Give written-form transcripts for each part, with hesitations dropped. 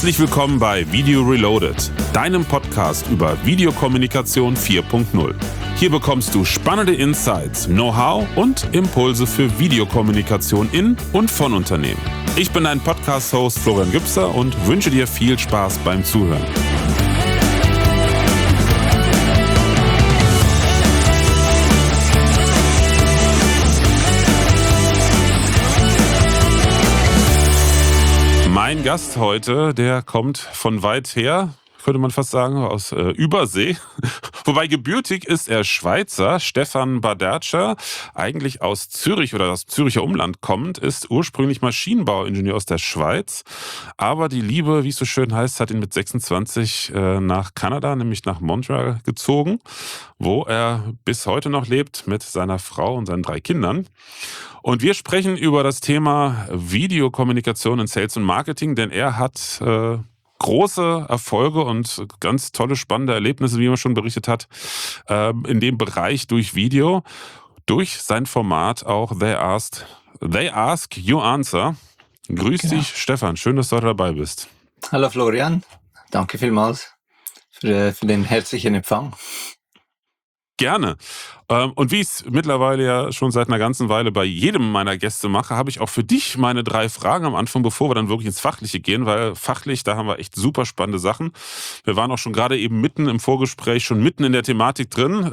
Herzlich willkommen bei Video Reloaded, deinem Podcast über Videokommunikation 4.0. Hier bekommst du spannende Insights, Know-how und Impulse für Videokommunikation in und von Unternehmen. Ich bin dein Podcast-Host Florian Gübser und wünsche dir viel Spaß beim Zuhören. Mein Gast heute, der kommt von weit her, könnte man fast sagen, aus Übersee. Wobei gebürtig ist er Schweizer. Stefan Badertscher, eigentlich aus Zürich oder aus Züricher Umland kommend, ist ursprünglich Maschinenbauingenieur aus der Schweiz. Aber die Liebe, wie es so schön heißt, hat ihn mit 26 nach Kanada, nämlich nach Montreal gezogen, wo er bis heute noch lebt mit seiner Frau und seinen 3 Kindern. Und wir sprechen über das Thema Videokommunikation in Sales und Marketing, denn er hat große Erfolge und ganz tolle, spannende Erlebnisse, wie man schon berichtet hat, in dem Bereich durch Video, durch sein Format auch They Ask, You Answer. Grüß dich, Stefan. Schön, dass du heute dabei bist. Hallo Florian. Danke vielmals für den herzlichen Empfang. Gerne. Und wie ich es mittlerweile ja schon seit einer ganzen Weile bei jedem meiner Gäste mache, habe ich auch für dich meine 3 Fragen am Anfang, bevor wir dann wirklich ins Fachliche gehen, weil fachlich, da haben wir echt super spannende Sachen. Wir waren auch schon gerade eben mitten im Vorgespräch, schon mitten in der Thematik drin,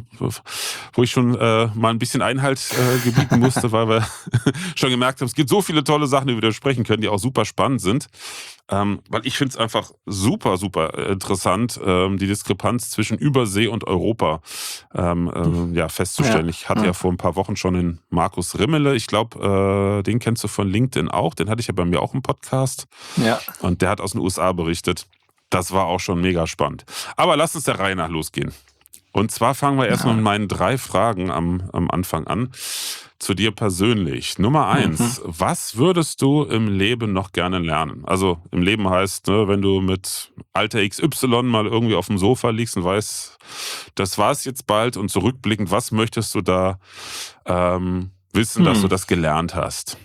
wo ich schon mal ein bisschen Einhalt gebieten musste, weil wir schon gemerkt haben, es gibt so viele tolle Sachen, die wir sprechen können, die auch super spannend sind. Weil ich finde es einfach super, super interessant, die Diskrepanz zwischen Übersee und Europa festzustellen. Ja. Ich hatte ja vor ein paar Wochen schon den Markus Rimmele, ich glaube, den kennst du von LinkedIn auch, den hatte ich ja bei mir auch im Podcast. Ja. Und der hat aus den USA berichtet. Das war auch schon mega spannend. Aber lass uns der Reihe nach losgehen. Und zwar fangen wir erstmal mit meinen 3 Fragen am Anfang an. Zu dir persönlich. Nummer 1, was würdest du im Leben noch gerne lernen? Also im Leben heißt, ne, wenn du mit Alter XY mal irgendwie auf dem Sofa liegst und weißt, das war es jetzt bald und zurückblickend, was möchtest du da wissen, dass du das gelernt hast?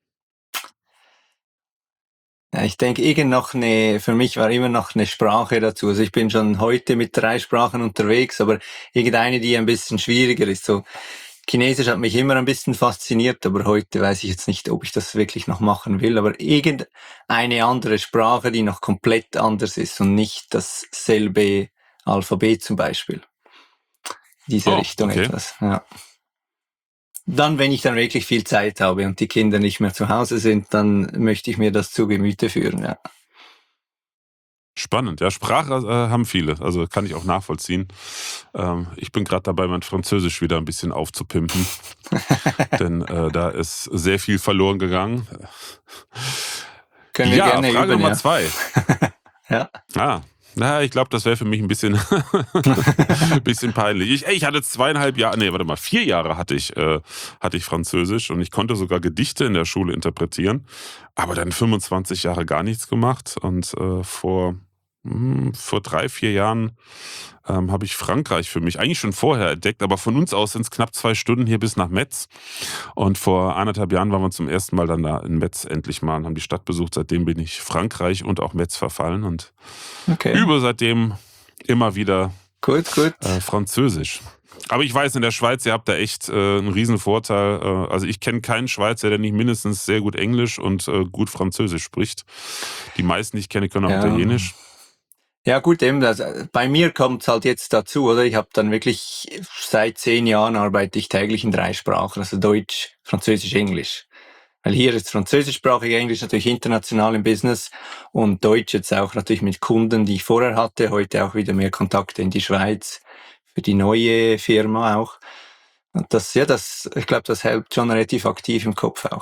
Ja, ich denke, für mich war immer noch eine Sprache dazu. Also ich bin schon heute mit 3 Sprachen unterwegs, aber irgendeine, die ein bisschen schwieriger ist. So Chinesisch hat mich immer ein bisschen fasziniert, aber heute weiß ich jetzt nicht, ob ich das wirklich noch machen will. Aber irgendeine andere Sprache, die noch komplett anders ist und nicht dasselbe Alphabet zum Beispiel. Diese Richtung etwas, ja. Dann, wenn ich dann wirklich viel Zeit habe und die Kinder nicht mehr zu Hause sind, dann möchte ich mir das zu Gemüte führen, ja. Spannend, ja. Sprache haben viele, also kann ich auch nachvollziehen. Ich bin gerade dabei, mein Französisch wieder ein bisschen aufzupimpen, denn da ist sehr viel verloren gegangen. Können wir gerne Frage üben, Nummer 2. Ja. Ich glaube, das wäre für mich ein bisschen, bisschen peinlich. Ich hatte 4 Jahre hatte ich Französisch und ich konnte sogar Gedichte in der Schule interpretieren, aber dann 25 Jahre gar nichts gemacht und vor 3-4 Jahren habe ich Frankreich für mich eigentlich schon vorher entdeckt, aber von uns aus sind es knapp 2 Stunden hier bis nach Metz. Und vor 1,5 Jahren waren wir zum ersten Mal dann da in Metz endlich mal und haben die Stadt besucht. Seitdem bin ich Frankreich und auch Metz verfallen und übe seitdem immer wieder Französisch. Aber ich weiß, in der Schweiz, ihr habt da echt einen riesen Vorteil. Also ich kenne keinen Schweizer, der nicht mindestens sehr gut Englisch und gut Französisch spricht. Die meisten, die ich kenne, können auch Italienisch. Ja gut, eben, bei mir kommt es halt jetzt dazu, oder? Ich habe dann wirklich, seit 10 Jahren arbeite ich täglich in 3 Sprachen, also Deutsch, Französisch, Englisch. Weil hier ist französischsprachig, Englisch natürlich international im Business und Deutsch jetzt auch natürlich mit Kunden, die ich vorher hatte, heute auch wieder mehr Kontakte in die Schweiz, für die neue Firma auch. Und ich glaube, das hält schon relativ aktiv im Kopf auch.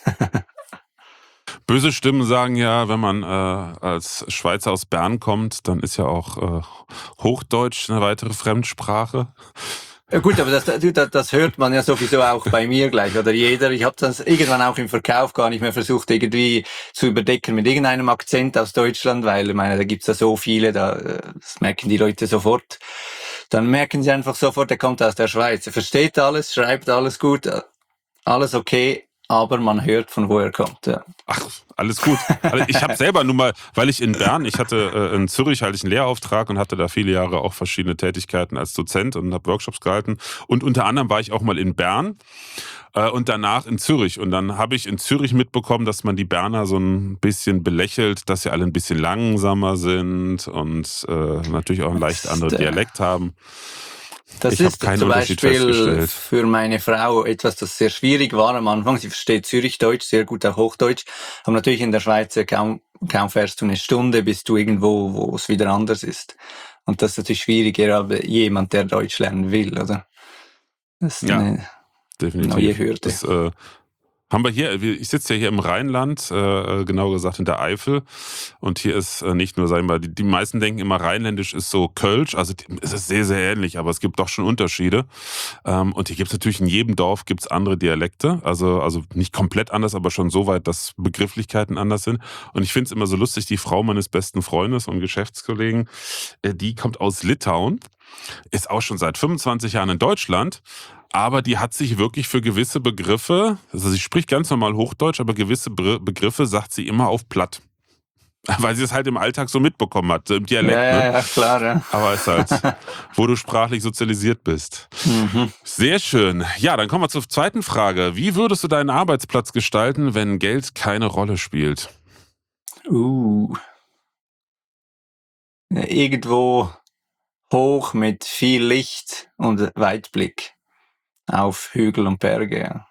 Böse Stimmen sagen ja, wenn man als Schweizer aus Bern kommt, dann ist ja auch Hochdeutsch eine weitere Fremdsprache. Ja gut, aber das hört man ja sowieso auch bei mir gleich, oder jeder. Ich habe das irgendwann auch im Verkauf gar nicht mehr versucht, irgendwie zu überdecken mit irgendeinem Akzent aus Deutschland, weil ich meine, da gibt's ja so viele, das merken die Leute sofort. Dann merken sie einfach sofort, der kommt aus der Schweiz. Er versteht alles, schreibt alles gut, alles okay, aber man hört, von wo er kommt. Ja. Ach, alles gut. Also ich habe selber nun mal, weil ich in Bern, ich hatte in Zürich hatte ich einen Lehrauftrag und hatte da viele Jahre auch verschiedene Tätigkeiten als Dozent und habe Workshops gehalten. Und unter anderem war ich auch mal in Bern und danach in Zürich. Und dann habe ich in Zürich mitbekommen, dass man die Berner so ein bisschen belächelt, dass sie alle ein bisschen langsamer sind und natürlich auch einen leicht anderen Dialekt haben. Das Ich habe ist keinen zum Unterschied Beispiel festgestellt. für meine Frau etwas, das sehr schwierig war am Anfang. Sie versteht Zürichdeutsch, sehr gut auch Hochdeutsch. Aber natürlich in der Schweiz kaum fährst du eine Stunde, bis du irgendwo, wo es wieder anders ist. Und das ist natürlich schwieriger, aber jemand, der Deutsch lernen will, oder? Das ist Ja, eine neue definitiv. Hürde. Das haben wir hier, ich sitze ja hier im Rheinland, genau gesagt in der Eifel. Und hier ist nicht nur, sagen wir mal, die meisten denken immer, Rheinländisch ist so Kölsch. Also es ist sehr, sehr ähnlich, aber es gibt doch schon Unterschiede. Und hier gibt es natürlich in jedem Dorf gibt's andere Dialekte. Also nicht komplett anders, aber schon so weit, dass Begrifflichkeiten anders sind. Und ich finde es immer so lustig, die Frau meines besten Freundes und Geschäftskollegen, die kommt aus Litauen, ist auch schon seit 25 Jahren in Deutschland. Aber die hat sich wirklich für gewisse Begriffe, also sie spricht ganz normal Hochdeutsch, aber gewisse Begriffe sagt sie immer auf Platt. Weil sie es halt im Alltag so mitbekommen hat, so im Dialekt, ne? Ja, klar, ja. Aber es ist halt, wo du sprachlich sozialisiert bist. Mhm. Sehr schön. Ja, dann kommen wir zur zweiten Frage. Wie würdest du deinen Arbeitsplatz gestalten, wenn Geld keine Rolle spielt? Irgendwo hoch mit viel Licht und Weitblick auf Hügel und Berge. Ja.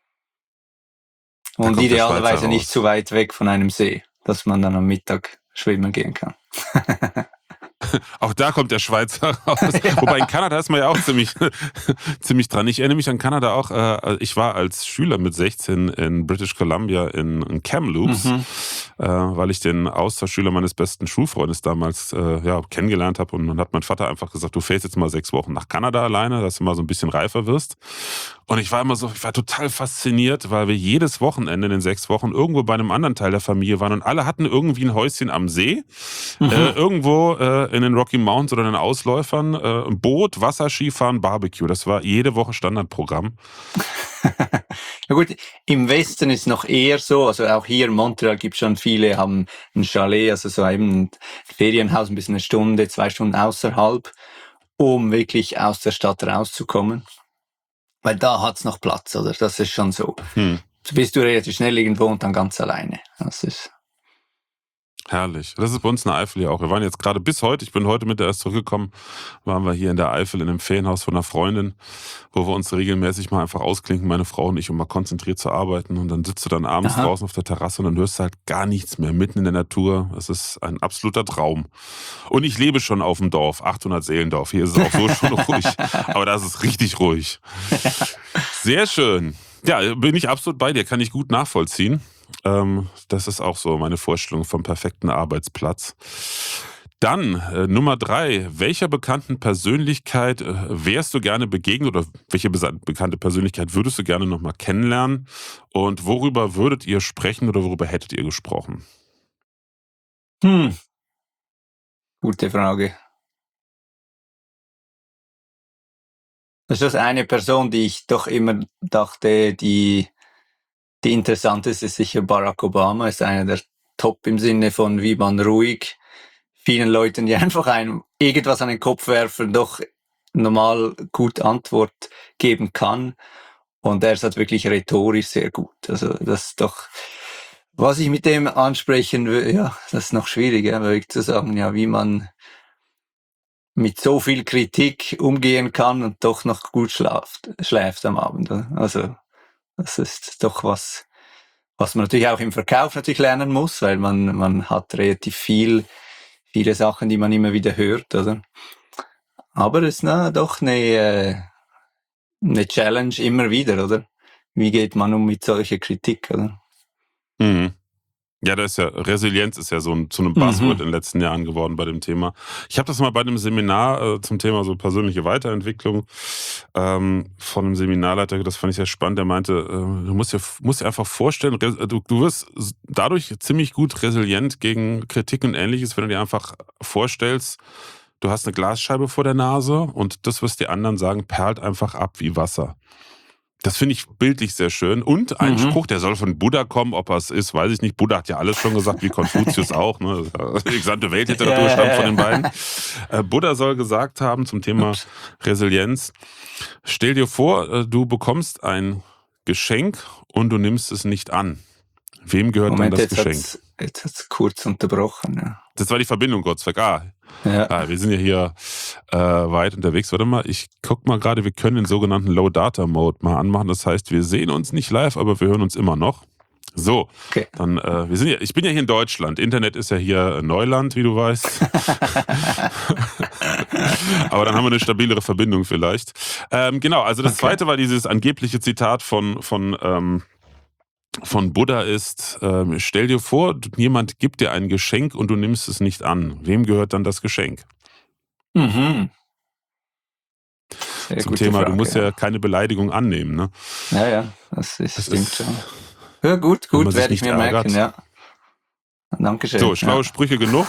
Da Und kommt der idealerweise Schweizer nicht raus. zu weit weg von einem See, dass man dann am Mittag schwimmen gehen kann. Auch da kommt der Schweizer raus. Ja. Wobei in Kanada ist man ja auch ziemlich dran. Ich erinnere mich an Kanada auch. Ich war als Schüler mit 16 in British Columbia in Kamloops, weil ich den Austauschschüler meines besten Schulfreundes damals kennengelernt habe. Und dann hat mein Vater einfach gesagt, du fährst jetzt mal 6 Wochen nach Kanada alleine, dass du mal so ein bisschen reifer wirst. Und ich war total fasziniert, weil wir jedes Wochenende in den 6 Wochen irgendwo bei einem anderen Teil der Familie waren und alle hatten irgendwie ein Häuschen am See, irgendwo in den Rocky Mountains oder in den Ausläufern, ein Boot, Wasserskifahren, Barbecue. Das war jede Woche Standardprogramm. Ja gut, im Westen ist noch eher so, also auch hier in Montreal gibt es schon viele, haben ein Chalet, also so eben ein Ferienhaus, ein bisschen 1 Stunde, 2 Stunden außerhalb, um wirklich aus der Stadt rauszukommen. Weil da hat's noch Platz, oder? Das ist schon so. So bist du relativ schnell irgendwo und dann ganz alleine. Das ist Herrlich. Das ist bei uns in der Eifel ja auch. Wir waren jetzt gerade bis heute, ich bin heute Mittag erst zurückgekommen, waren wir hier in der Eifel in einem Ferienhaus von einer Freundin, wo wir uns regelmäßig mal einfach ausklinken, meine Frau und ich, um mal konzentriert zu arbeiten. Und dann sitzt du dann abends draußen auf der Terrasse und dann hörst du halt gar nichts mehr, mitten in der Natur. Es ist ein absoluter Traum. Und ich lebe schon auf dem Dorf, 800 Seelendorf. Hier ist es auch so schon ruhig, aber da ist es richtig ruhig. Sehr schön. Ja, bin ich absolut bei dir, kann ich gut nachvollziehen. Das ist auch so meine Vorstellung vom perfekten Arbeitsplatz. Dann Nummer 3. Welcher bekannten Persönlichkeit wärst du gerne begegnet oder welche bekannte Persönlichkeit würdest du gerne nochmal kennenlernen? Und worüber würdet ihr sprechen oder worüber hättet ihr gesprochen? Gute Frage. Das ist eine Person, die ich doch immer dachte, die interessant ist sicher Barack Obama, ist einer der Top im Sinne von, wie man ruhig vielen Leuten, die einfach einem irgendwas an den Kopf werfen, doch normal gut Antwort geben kann. Und er ist halt wirklich rhetorisch sehr gut. Also das ist doch, was ich mit dem ansprechen will, ja, das ist noch schwieriger, wirklich zu sagen, ja, wie man mit so viel Kritik umgehen kann und doch noch gut schläft am Abend. Also das ist doch was man natürlich auch im Verkauf natürlich lernen muss, weil man hat relativ viele Sachen, die man immer wieder hört, oder? Aber es ist doch eine Challenge immer wieder, oder? Wie geht man um mit solcher Kritik, oder? Mhm. Ja, Resilienz ist ja zu einem Buzzword in den letzten Jahren geworden bei dem Thema. Ich habe das mal bei einem Seminar zum Thema so persönliche Weiterentwicklung von einem Seminarleiter, das fand ich sehr spannend, der meinte, du musst dir einfach vorstellen, du wirst dadurch ziemlich gut resilient gegen Kritik und Ähnliches, wenn du dir einfach vorstellst, du hast eine Glasscheibe vor der Nase und das, was die anderen sagen, perlt einfach ab wie Wasser. Das finde ich bildlich sehr schön. Und ein Spruch, der soll von Buddha kommen, ob er es ist, weiß ich nicht. Buddha hat ja alles schon gesagt, wie Konfuzius auch. Ne? Die gesamte Weltliteratur stammt von den beiden. Buddha soll gesagt haben zum Thema Resilienz: Stell dir vor, du bekommst ein Geschenk und du nimmst es nicht an. Wem gehört dann das Geschenk? Jetzt hat's kurz unterbrochen. Ja. Das war die Verbindung, Gottsweg. Wir sind ja hier weit unterwegs. Warte mal, ich guck mal gerade, wir können den sogenannten Low-Data-Mode mal anmachen. Das heißt, wir sehen uns nicht live, aber wir hören uns immer noch. So, okay. Dann, ich bin ja hier in Deutschland. Internet ist ja hier Neuland, wie du weißt. Aber dann haben wir eine stabilere Verbindung vielleicht. Genau, also das zweite war dieses angebliche Zitat von Buddha ist, stell dir vor, jemand gibt dir ein Geschenk und du nimmst es nicht an. Wem gehört dann das Geschenk? Sehr Zum Thema, Frage, du musst ja keine Beleidigung annehmen. Ne? Ja, das stimmt schon. Ja, gut, werde ich mir merken, ja. Dankeschön. So, schlaue Sprüche genug.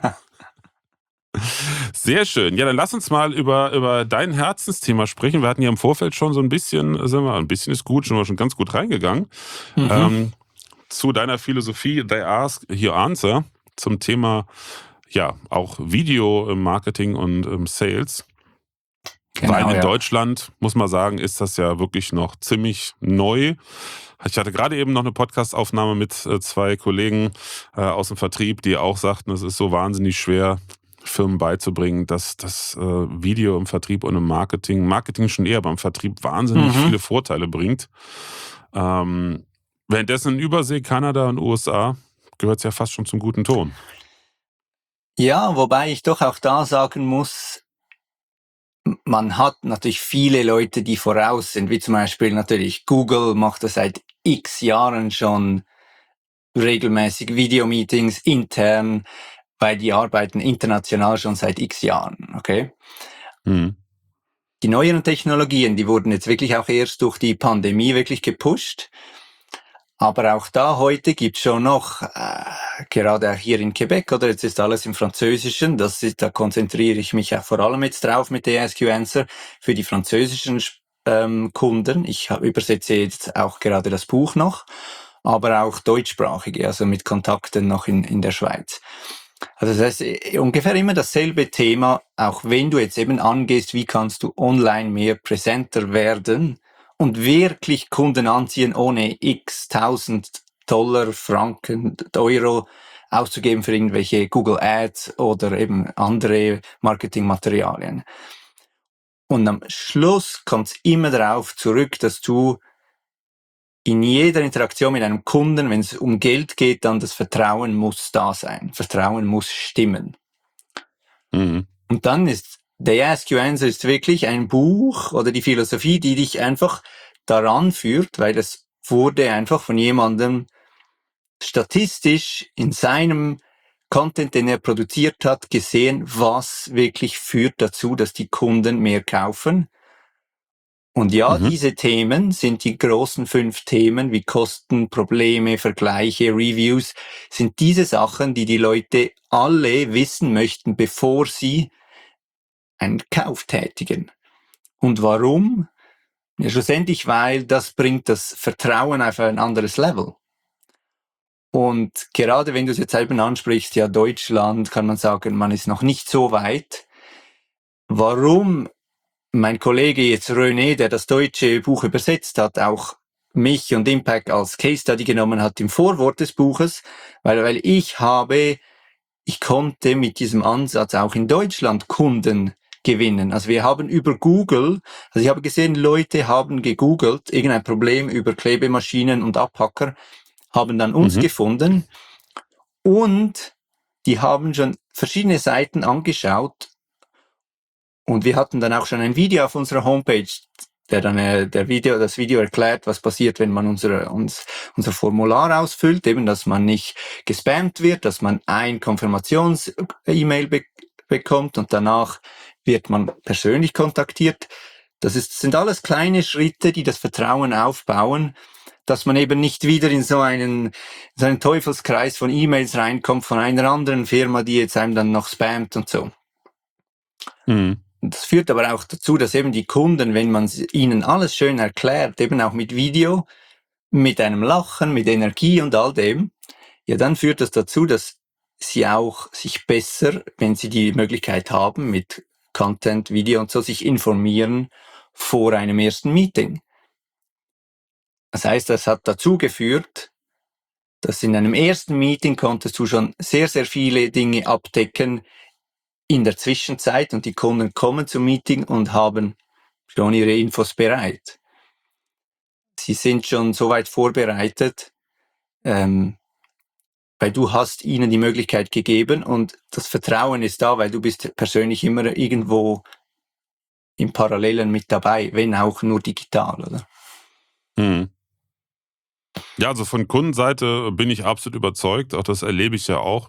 Sehr schön. Ja, dann lass uns mal über dein Herzensthema sprechen. Wir hatten ja im Vorfeld schon so ein bisschen ist gut, schon ganz gut reingegangen. Zu deiner Philosophie, They Ask, You Answer, zum Thema, ja, auch Video im Marketing und im Sales. Genau, weil in Deutschland, muss man sagen, ist das ja wirklich noch ziemlich neu. Ich hatte gerade eben noch eine Podcast-Aufnahme mit 2 Kollegen aus dem Vertrieb, die auch sagten, es ist so wahnsinnig schwer, Firmen beizubringen, dass das Video im Vertrieb und im Marketing schon eher beim Vertrieb wahnsinnig viele Vorteile bringt. Währenddessen in Übersee, Kanada und USA gehört es ja fast schon zum guten Ton. Ja, wobei ich doch auch da sagen muss, man hat natürlich viele Leute, die voraus sind, wie zum Beispiel natürlich Google macht das seit x Jahren schon regelmäßig Videomeetings intern, weil die arbeiten international schon seit x Jahren, okay? Die neueren Technologien, die wurden jetzt wirklich auch erst durch die Pandemie wirklich gepusht. Aber auch da heute gibt's schon noch, gerade auch hier in Quebec, oder jetzt ist alles im Französischen, da konzentriere ich mich auch vor allem jetzt drauf mit der Ask You Answer für die französischen Kunden. Ich übersetze jetzt auch gerade das Buch noch, aber auch deutschsprachige, also mit Kontakten noch in der Schweiz. Also das heißt ungefähr immer dasselbe Thema, auch wenn du jetzt eben angehst, wie kannst du online mehr präsenter werden und wirklich Kunden anziehen, ohne x tausend $, Franken, Euro auszugeben für irgendwelche Google Ads oder eben andere Marketingmaterialien. Und am Schluss kommt es immer darauf zurück, dass du in jeder Interaktion mit einem Kunden, wenn es um Geld geht, dann das Vertrauen muss da sein. Vertrauen muss stimmen. Und dann ist The Ask You Answer ist wirklich ein Buch oder die Philosophie, die dich einfach daran führt, weil es wurde einfach von jemandem statistisch in seinem Content, den er produziert hat, gesehen, was wirklich führt dazu, dass die Kunden mehr kaufen. Und ja, diese Themen sind die großen 5 Themen wie Kosten, Probleme, Vergleiche, Reviews, sind diese Sachen, die die Leute alle wissen möchten, bevor sie einen Kauf tätigen. Und warum? Ja, schlussendlich, weil das bringt das Vertrauen auf ein anderes Level. Und gerade wenn du es jetzt eben ansprichst, ja, Deutschland, kann man sagen, man ist noch nicht so weit. Warum mein Kollege jetzt René, der das deutsche Buch übersetzt hat, auch mich und Impact als Case Study genommen hat im Vorwort des Buches, weil ich konnte mit diesem Ansatz auch in Deutschland Kunden gewinnen. Also wir haben über Google, also ich habe gesehen, Leute haben gegoogelt, irgendein Problem über Klebemaschinen und Abpacker, haben dann uns gefunden und die haben schon verschiedene Seiten angeschaut und wir hatten dann auch schon ein Video auf unserer Homepage, der dann das Video erklärt, was passiert, wenn man unser Formular ausfüllt, eben, dass man nicht gespammt wird, dass man ein Konfirmations-E-Mail bekommt und danach wird man persönlich kontaktiert. Sind alles kleine Schritte, die das Vertrauen aufbauen, dass man eben nicht wieder in so einen Teufelskreis von E-Mails reinkommt von einer anderen Firma, die jetzt einem dann noch spammt und so. Das führt aber auch dazu, dass eben die Kunden, wenn man ihnen alles schön erklärt, eben auch mit Video, mit einem Lachen, mit Energie und all dem, ja, dann führt das dazu, dass sie auch sich besser, wenn sie die Möglichkeit haben, mit Content, Video und so, sich informieren vor einem ersten Meeting. Das heißt, das hat dazu geführt, dass in einem ersten Meeting konntest du schon sehr, sehr viele Dinge abdecken in der Zwischenzeit und die Kunden kommen zum Meeting und haben schon ihre Infos bereit. Sie sind schon so weit vorbereitet, weil du hast ihnen die Möglichkeit gegeben und das Vertrauen ist da, weil du bist persönlich immer irgendwo im Parallelen mit dabei, wenn auch nur digital, oder? Mhm. Ja, also von Kundenseite bin ich absolut überzeugt, auch das erlebe ich ja auch.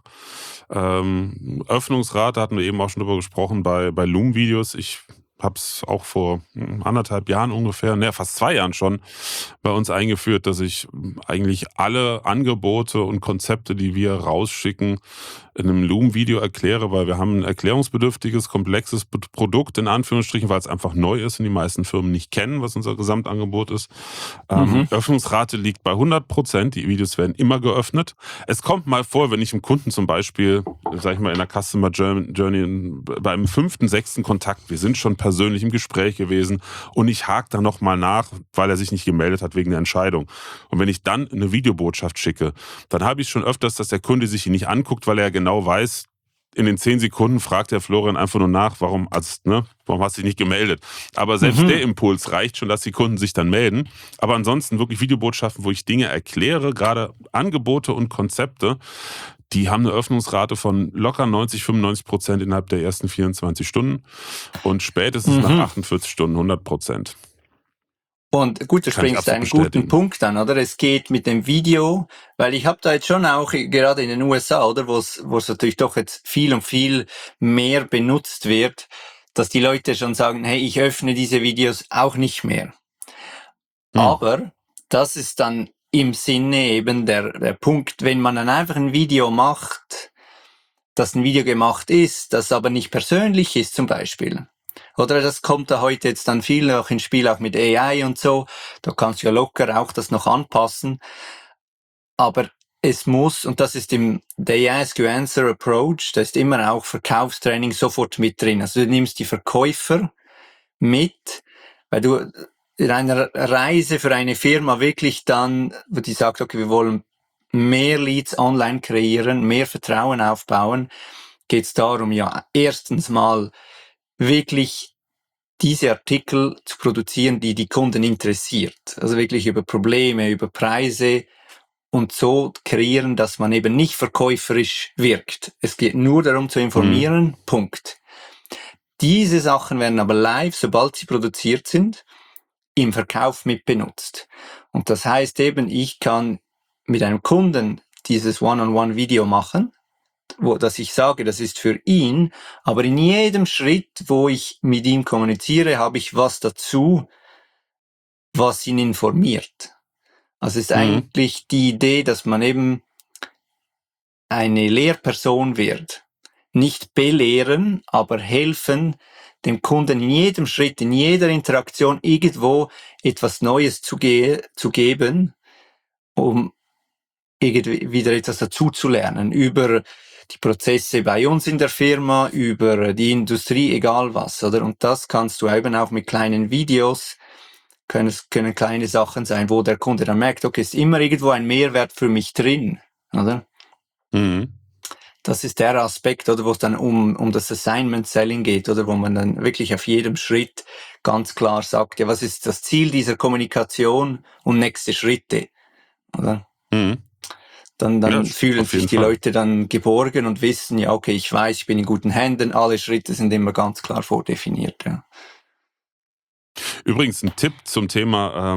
Öffnungsrate hatten wir eben auch schon drüber gesprochen bei Loom-Videos. Ich habe es auch vor 1,5 Jahren ungefähr, fast 2 Jahren schon, bei uns eingeführt, dass ich eigentlich alle Angebote und Konzepte, die wir rausschicken, in einem Loom-Video erkläre, weil wir haben ein erklärungsbedürftiges, komplexes Produkt, in Anführungsstrichen, weil es einfach neu ist und die meisten Firmen nicht kennen, was unser Gesamtangebot ist. Öffnungsrate liegt bei 100%, die Videos werden immer geöffnet. Es kommt mal vor, wenn ich einem Kunden zum Beispiel, sag ich mal, in der Customer Journey beim 5., 6. Kontakt, wir sind schon persönlich im Gespräch gewesen und ich hake da nochmal nach, weil er sich nicht gemeldet hat wegen der Entscheidung. Und wenn ich dann eine Videobotschaft schicke, dann habe ich schon öfters, dass der Kunde sich die nicht anguckt, weil er genau weiß, in den 10 Sekunden fragt der Florian einfach nur nach, warum hast du dich nicht gemeldet? Aber selbst der Impuls reicht schon, dass die Kunden sich dann melden. Aber ansonsten wirklich Videobotschaften, wo ich Dinge erkläre, gerade Angebote und Konzepte, die haben eine Öffnungsrate von locker 90-95% innerhalb der ersten 24 Stunden und spätestens nach 48 Stunden 100%. Und gut, du Kann ich springst absolut einen guten bestätigen. Punkt an, oder? Es geht mit dem Video, weil ich habe da jetzt schon auch gerade in den USA, oder, wo es natürlich doch jetzt viel und viel mehr benutzt wird, dass die Leute schon sagen, hey, ich öffne diese Videos auch nicht mehr. Aber das ist dann im Sinne eben der Punkt, wenn man dann einfach ein Video macht, dass ein Video gemacht ist, das aber nicht persönlich ist zum Beispiel. Oder das kommt da heute jetzt dann viel auch ins Spiel, auch mit AI und so. Da kannst du ja locker auch das noch anpassen. Aber es muss, und das ist der Ask You Answer Approach, da ist immer auch Verkaufstraining sofort mit drin. Also du nimmst die Verkäufer mit, weil du in einer Reise für eine Firma wirklich dann, wo die sagt, okay, wir wollen mehr Leads online kreieren, mehr Vertrauen aufbauen, geht es darum, ja, erstens mal wirklich diese Artikel zu produzieren, die die Kunden interessiert. Also wirklich über Probleme, über Preise und so kreieren, dass man eben nicht verkäuferisch wirkt. Es geht nur darum zu informieren, Punkt. Diese Sachen werden aber live, sobald sie produziert sind, im Verkauf mit benutzt. Und das heißt eben, ich kann mit einem Kunden dieses One-on-One-Video machen, dass ich sage, das ist für ihn, aber in jedem Schritt, wo ich mit ihm kommuniziere, habe ich was dazu, was ihn informiert. Also es ist eigentlich die Idee, dass man eben eine Lehrperson wird. Nicht belehren, aber helfen, dem Kunden in jedem Schritt, in jeder Interaktion irgendwo etwas Neues zu geben, um irgendwie wieder etwas dazu zu lernen über die Prozesse bei uns in der Firma, über die Industrie, egal was, oder? Und das kannst du eben auch mit kleinen Videos, können kleine Sachen sein, wo der Kunde dann merkt, okay, ist immer irgendwo ein Mehrwert für mich drin, oder? Das ist der Aspekt, oder, wo es dann um das Assignment Selling geht, oder, wo man dann wirklich auf jedem Schritt ganz klar sagt, ja, was ist das Ziel dieser Kommunikation und nächste Schritte, oder? Dann Ja, fühlen auf jeden sich die Fall. Leute dann geborgen und wissen, ja, okay, ich weiß, ich bin in guten Händen, alle Schritte sind immer ganz klar vordefiniert, ja. Übrigens ein Tipp zum Thema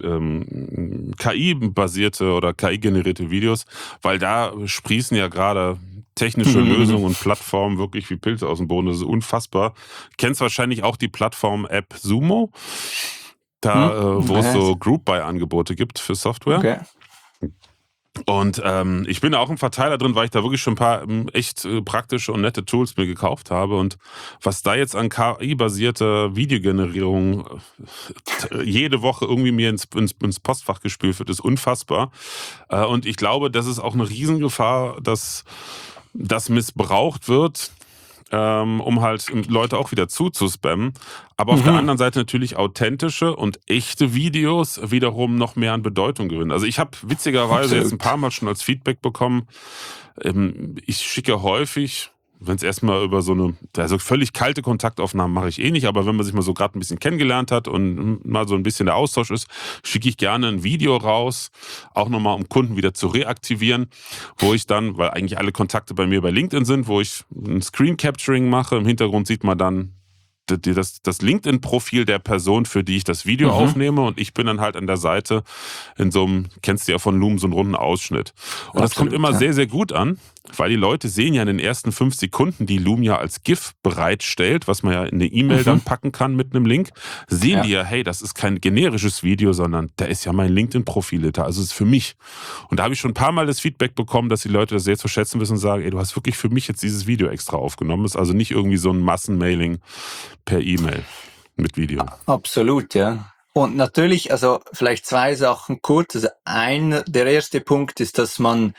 KI-basierte oder KI-generierte Videos, weil da sprießen ja gerade technische Lösungen und Plattformen wirklich wie Pilze aus dem Boden. Das ist unfassbar. Kennst wahrscheinlich auch die Plattform-App Sumo, da wo es so Group-Buy-Angebote gibt für Software. Okay. Und ich bin da auch ein Verteiler drin, weil ich da wirklich schon ein paar echt praktische und nette Tools mir gekauft habe. Und was da jetzt an KI-basierter Videogenerierung jede Woche irgendwie mir ins Postfach gespült wird, ist unfassbar. Und ich glaube, das ist auch eine Riesengefahr, dass das missbraucht wird, um halt Leute auch wieder zuzuspammen. Aber auf der Mhm. anderen Seite natürlich authentische und echte Videos wiederum noch mehr an Bedeutung gewinnen. Also ich habe witzigerweise jetzt ein Absolut. paar Mal schon als Feedback bekommen, ich schicke häufig, wenn es erstmal über so eine, also völlig kalte Kontaktaufnahmen mache ich eh nicht, aber wenn man sich mal so gerade ein bisschen kennengelernt hat und mal so ein bisschen der Austausch ist, schicke ich gerne ein Video raus, auch nochmal um Kunden wieder zu reaktivieren, wo ich dann, weil eigentlich alle Kontakte bei mir bei LinkedIn sind, wo ich ein Screen Capturing mache. Im Hintergrund sieht man dann das LinkedIn-Profil der Person, für die ich das Video Mhm. aufnehme, und ich bin dann halt an der Seite in so einem, kennst du ja von Loom, so einen runden Ausschnitt. Und das kommt Absolut, immer ja. sehr, sehr gut an, weil die Leute sehen ja in den ersten 5 Sekunden, die Loom ja als GIF bereitstellt, was man ja in eine E-Mail Mhm. dann packen kann mit einem Link, sehen die Ja. ja, hey, das ist kein generisches Video, sondern da ist ja mein LinkedIn-Profil hinter, also es ist für mich. Und da habe ich schon ein paar Mal das Feedback bekommen, dass die Leute das sehr zu schätzen wissen und sagen, ey, du hast wirklich für mich jetzt dieses Video extra aufgenommen. Das ist also nicht irgendwie so ein Massenmailing per E-Mail mit Video. Absolut, ja. Und natürlich, also vielleicht zwei Sachen kurz. Also der erste Punkt ist, dass man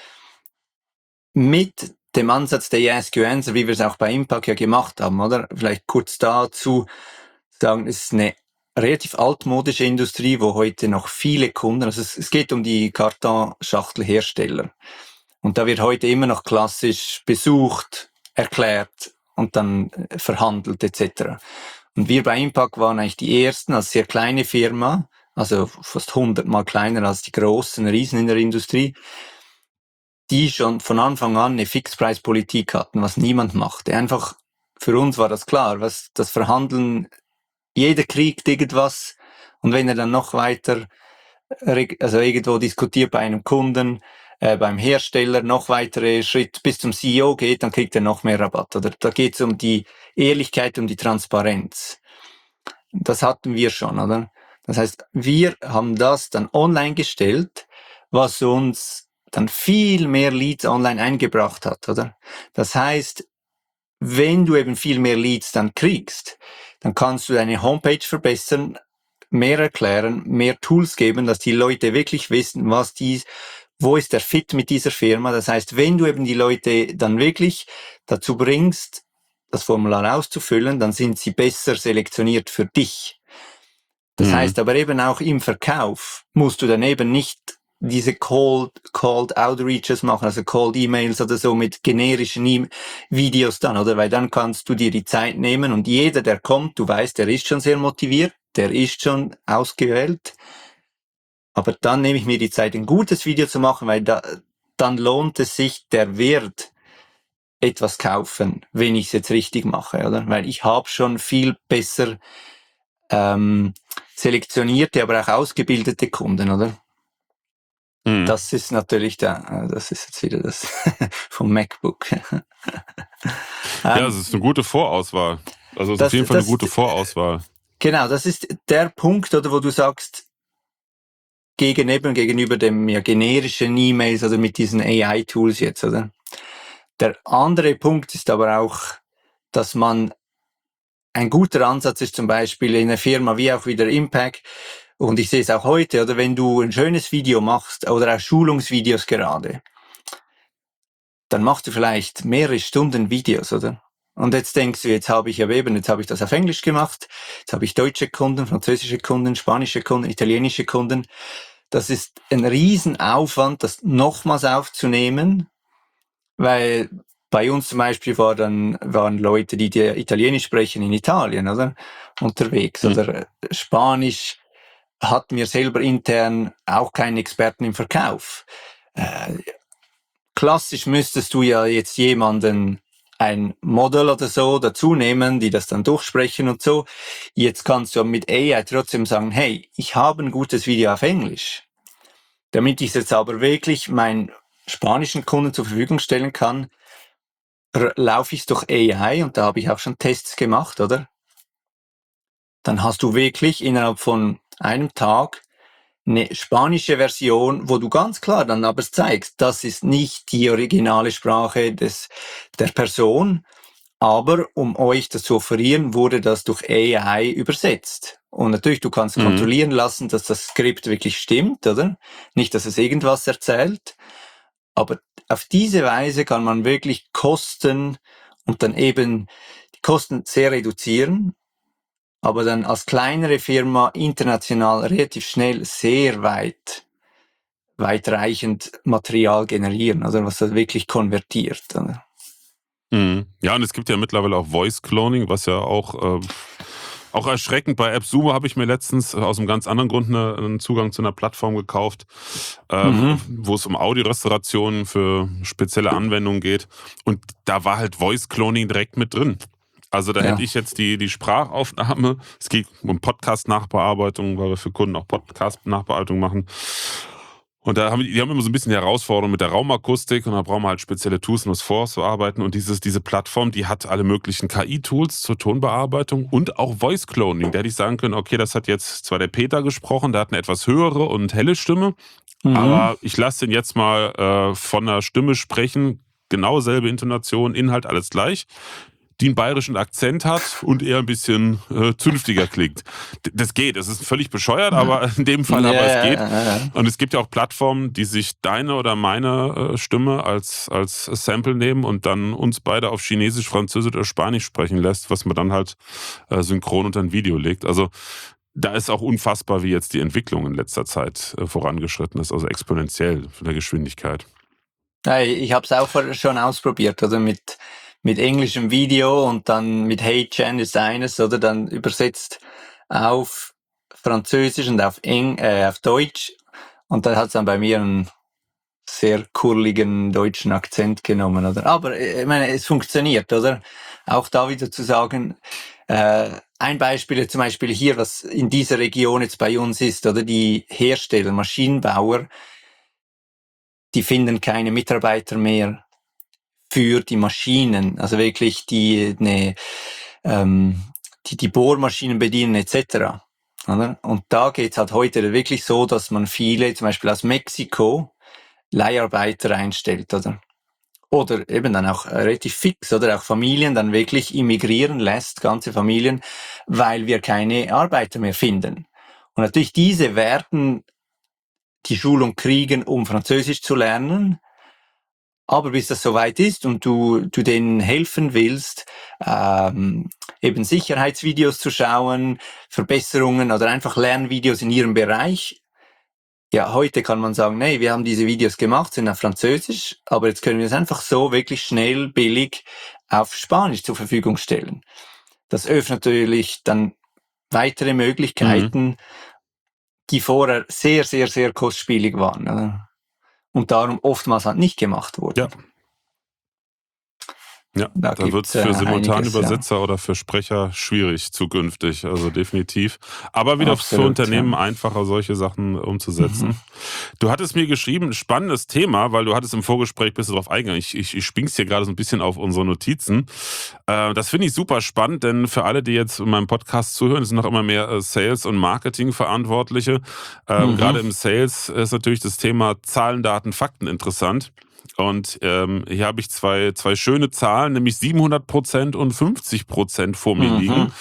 mit dem Ansatz der Ask Your Answer, wie wir es auch bei Impact ja gemacht haben, oder? Vielleicht kurz dazu sagen, es ist eine relativ altmodische Industrie, wo heute noch viele Kunden, also es geht um die Kartonschachtelhersteller. Und da wird heute immer noch klassisch besucht, erklärt und dann verhandelt etc. Und wir bei Impact waren eigentlich die ersten als sehr kleine Firma, also fast 100-mal kleiner als die großen Riesen in der Industrie, die schon von Anfang an eine Fixpreispolitik hatten, was niemand machte. Einfach für uns war das klar, was das Verhandeln, jeder kriegt irgendwas, und wenn er dann noch weiter also irgendwo diskutiert bei einem Kunden, beim Hersteller noch weitere Schritte bis zum CEO geht, dann kriegt er noch mehr Rabatt. Oder da geht es um die Ehrlichkeit, um die Transparenz. Das hatten wir schon, oder? Das heißt, wir haben das dann online gestellt, was uns dann viel mehr Leads online eingebracht hat, oder? Das heißt, wenn du eben viel mehr Leads dann kriegst, dann kannst du deine Homepage verbessern, mehr erklären, mehr Tools geben, dass die Leute wirklich wissen, wo ist der Fit mit dieser Firma. Das heißt, wenn du eben die Leute dann wirklich dazu bringst, das Formular auszufüllen, dann sind sie besser selektioniert für dich. Das Mhm. heißt aber eben auch im Verkauf musst du dann eben nicht diese Cold Outreaches machen, also Cold E-Mails oder so mit generischen Videos dann, oder? Weil dann kannst du dir die Zeit nehmen und jeder, der kommt, du weißt, der ist schon sehr motiviert, der ist schon ausgewählt, aber dann nehme ich mir die Zeit, ein gutes Video zu machen, weil dann lohnt es sich, der wird etwas kaufen, wenn ich es jetzt richtig mache, oder? Weil ich habe schon viel besser selektionierte, aber auch ausgebildete Kunden, oder? Mhm. Das ist natürlich das ist jetzt wieder das vom MacBook. Ja, es ist eine gute Vorauswahl. Also es ist auf das, jeden Fall eine das, gute Vorauswahl. genau, das ist der Punkt, oder, wo du sagst, gegenüber dem ja, generischen E-Mails oder mit diesen AI-Tools jetzt, oder? Der andere Punkt ist aber auch, dass man ein guter Ansatz ist zum Beispiel in einer Firma wie auch wieder Impact, und ich sehe es auch heute, oder wenn du ein schönes Video machst oder auch Schulungsvideos gerade, dann machst du vielleicht mehrere Stunden Videos, oder? Und jetzt denkst du, jetzt habe ich das auf Englisch gemacht, jetzt habe ich deutsche Kunden, französische Kunden, spanische Kunden, italienische Kunden. Das ist ein Riesenaufwand, das nochmals aufzunehmen, weil bei uns zum Beispiel waren Leute, die Italienisch sprechen in Italien, oder? Unterwegs. Mhm. Oder Spanisch hatten wir selber intern auch keinen Experten im Verkauf. Klassisch müsstest du ja jetzt ein Model oder so dazu nehmen, die das dann durchsprechen und so. Jetzt kannst du mit AI trotzdem sagen, hey, ich habe ein gutes Video auf Englisch. Damit ich es jetzt aber wirklich meinen spanischen Kunden zur Verfügung stellen kann, laufe ich es durch AI, und da habe ich auch schon Tests gemacht, oder? Dann hast du wirklich innerhalb von einem Tag eine spanische Version, wo du ganz klar dann aber zeigst, das ist nicht die originale Sprache der Person, aber um euch das zu offerieren, wurde das durch AI übersetzt. Und natürlich, du kannst kontrollieren lassen, dass das Skript wirklich stimmt, oder? Nicht, dass es irgendwas erzählt. Aber auf diese Weise kann man wirklich Kosten und dann eben die Kosten sehr reduzieren, aber dann als kleinere Firma international relativ schnell sehr weitreichend Material generieren, also was das wirklich konvertiert. Oder? Ja, und es gibt ja mittlerweile auch Voice Cloning, was ja auch erschreckend. Bei AppSumo habe ich mir letztens aus einem ganz anderen Grund einen Zugang zu einer Plattform gekauft, wo es um Audiorestaurationen für spezielle Anwendungen geht. Und da war halt Voice Cloning direkt mit drin. Also da hätte ich jetzt die Sprachaufnahme, es geht um Podcast-Nachbearbeitung, weil wir für Kunden auch Podcast-Nachbearbeitung machen. Und die haben immer so ein bisschen die Herausforderung mit der Raumakustik und da brauchen wir halt spezielle Tools, um das vorzuarbeiten. Und diese Plattform, die hat alle möglichen KI-Tools zur Tonbearbeitung und auch Voice Cloning. Da hätte ich sagen können, okay, das hat jetzt zwar der Peter gesprochen, der hat eine etwas höhere und helle Stimme, aber ich lasse den jetzt mal von der Stimme sprechen, genau selbe Intonation, Inhalt, alles gleich, die einen bayerischen Akzent hat und eher ein bisschen zünftiger klingt. Das geht, es ist völlig bescheuert, aber in dem Fall aber es geht. Und es gibt ja auch Plattformen, die sich deine oder meine Stimme als Sample nehmen und dann uns beide auf Chinesisch, Französisch oder Spanisch sprechen lässt, was man dann halt synchron unter ein Video legt. Also da ist auch unfassbar, wie jetzt die Entwicklung in letzter Zeit vorangeschritten ist, also exponentiell von der Geschwindigkeit. Ja, ich habe es auch schon ausprobiert, oder mit englischem Video und dann mit Hey Chen ist eines, oder dann übersetzt auf Französisch und auf Deutsch und dann hat es dann bei mir einen sehr kurligen deutschen Akzent genommen, oder? Aber ich meine, es funktioniert, oder? Auch da wieder zu sagen, ein Beispiel zum Beispiel hier, was in dieser Region jetzt bei uns ist, oder die Hersteller, Maschinenbauer, die finden keine Mitarbeiter mehr für die Maschinen, also wirklich die Bohrmaschinen bedienen etc. Oder? Und da geht's halt heute wirklich so, dass man viele, zum Beispiel aus Mexiko, Leiharbeiter einstellt, oder? Oder eben dann auch relativ fix, oder auch Familien dann wirklich immigrieren lässt, ganze Familien, weil wir keine Arbeiter mehr finden. Und natürlich diese werden die Schulung kriegen, um Französisch zu lernen. Aber bis das soweit ist und du denen helfen willst, eben Sicherheitsvideos zu schauen, Verbesserungen oder einfach Lernvideos in ihrem Bereich. Ja, heute kann man sagen, nee, wir haben diese Videos gemacht, sind auf Französisch, aber jetzt können wir es einfach so wirklich schnell, billig auf Spanisch zur Verfügung stellen. Das öffnet natürlich dann weitere Möglichkeiten, die vorher sehr, sehr, sehr kostspielig waren. Oder? Und darum oftmals halt nicht gemacht wurden. Ja, da wird es für Simultanübersetzer oder für Sprecher schwierig zukünftig, also definitiv. Aber wieder für Unternehmen einfacher, solche Sachen umzusetzen. Du hattest mir geschrieben, ein spannendes Thema, weil du hattest im Vorgespräch, bist du drauf eingegangen. Ich spring's hier gerade so ein bisschen auf unsere Notizen. Das finde ich super spannend, denn für alle, die jetzt in meinem Podcast zuhören, es sind noch immer mehr Sales- und Marketing-Verantwortliche. Gerade im Sales ist natürlich das Thema Zahlen, Daten, Fakten interessant. Und hier habe ich zwei schöne Zahlen, nämlich 700% und 50% vor mir liegen.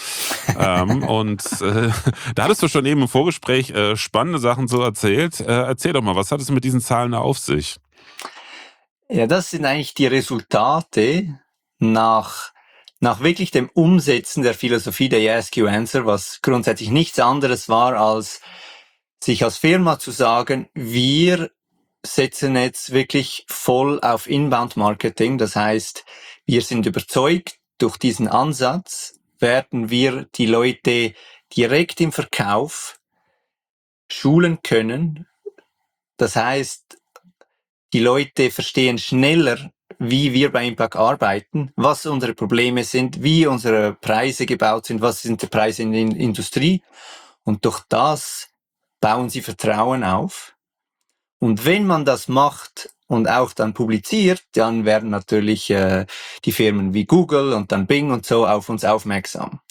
Da hattest du schon eben im Vorgespräch spannende Sachen so erzählt. Erzähl doch mal, was hat es mit diesen Zahlen auf sich? Ja, das sind eigentlich die Resultate nach wirklich dem Umsetzen der Philosophie der Ask You Answer, was grundsätzlich nichts anderes war, als sich als Firma zu sagen, wir setzen jetzt wirklich voll auf Inbound-Marketing. Das heißt, wir sind überzeugt, durch diesen Ansatz werden wir die Leute direkt im Verkauf schulen können. Das heißt, die Leute verstehen schneller, wie wir bei Impact arbeiten, was unsere Probleme sind, wie unsere Preise gebaut sind, was sind die Preise in der Industrie. Und durch das bauen sie Vertrauen auf. Und wenn man das macht und auch dann publiziert, dann werden natürlich die Firmen wie Google und dann Bing und so auf uns aufmerksam.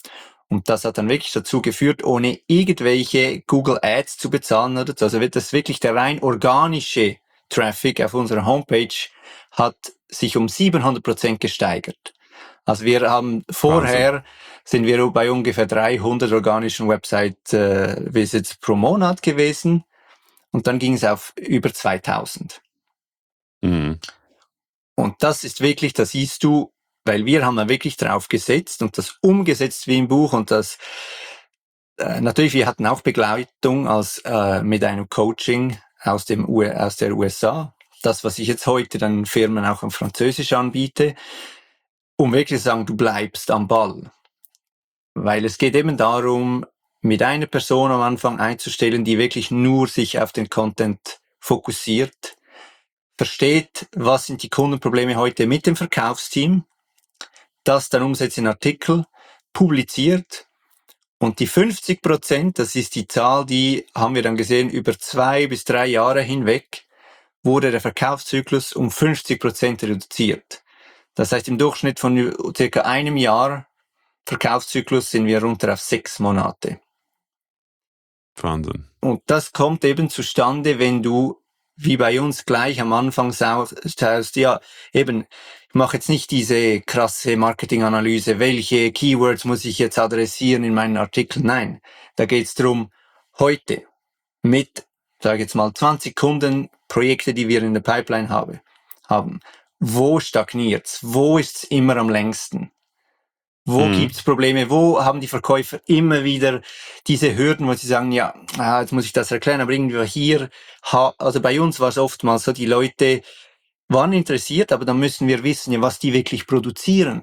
Und das hat dann wirklich dazu geführt, ohne irgendwelche Google Ads zu bezahlen oder so. Also das wirklich der rein organische Traffic auf unserer Homepage hat sich um 700% gesteigert. Also wir haben vorher, sind wir bei ungefähr 300 organischen Website-Visits pro Monat gewesen und dann ging es auf über 2000. Mhm. Und das ist wirklich, das siehst du, weil wir haben da wirklich drauf gesetzt und das umgesetzt wie im Buch und das natürlich, wir hatten auch Begleitung mit einem Coaching aus der USA. Das, was ich jetzt heute dann Firmen auch auf Französisch anbiete, um wirklich zu sagen, du bleibst am Ball. Weil es geht eben darum, mit einer Person am Anfang einzustellen, die wirklich nur sich auf den Content fokussiert, versteht, was sind die Kundenprobleme heute mit dem Verkaufsteam, das dann umsetzt in Artikel, publiziert. Und die 50%, das ist die Zahl, die haben wir dann gesehen, über 2 bis 3 Jahre hinweg wurde der Verkaufszyklus um 50% reduziert. Das heißt, im Durchschnitt von circa einem Jahr Verkaufszyklus sind wir runter auf 6 Monate. Wahnsinn. Und das kommt eben zustande, wenn du, wie bei uns gleich am Anfang sagst, ja, eben, ich mache jetzt nicht diese krasse Marketinganalyse, welche Keywords muss ich jetzt adressieren in meinen Artikeln. Nein, da geht es darum, heute mit, sage ich jetzt mal, 20 Kundenprojekte, die wir in der Pipeline haben. Wo stagniert's? Wo ist's immer am längsten? Wo gibt's Probleme? Wo haben die Verkäufer immer wieder diese Hürden, wo sie sagen, ja, jetzt muss ich das erklären, aber irgendwie hier, also bei uns war es oftmals so, die Leute waren interessiert, aber dann müssen wir wissen, ja, was die wirklich produzieren.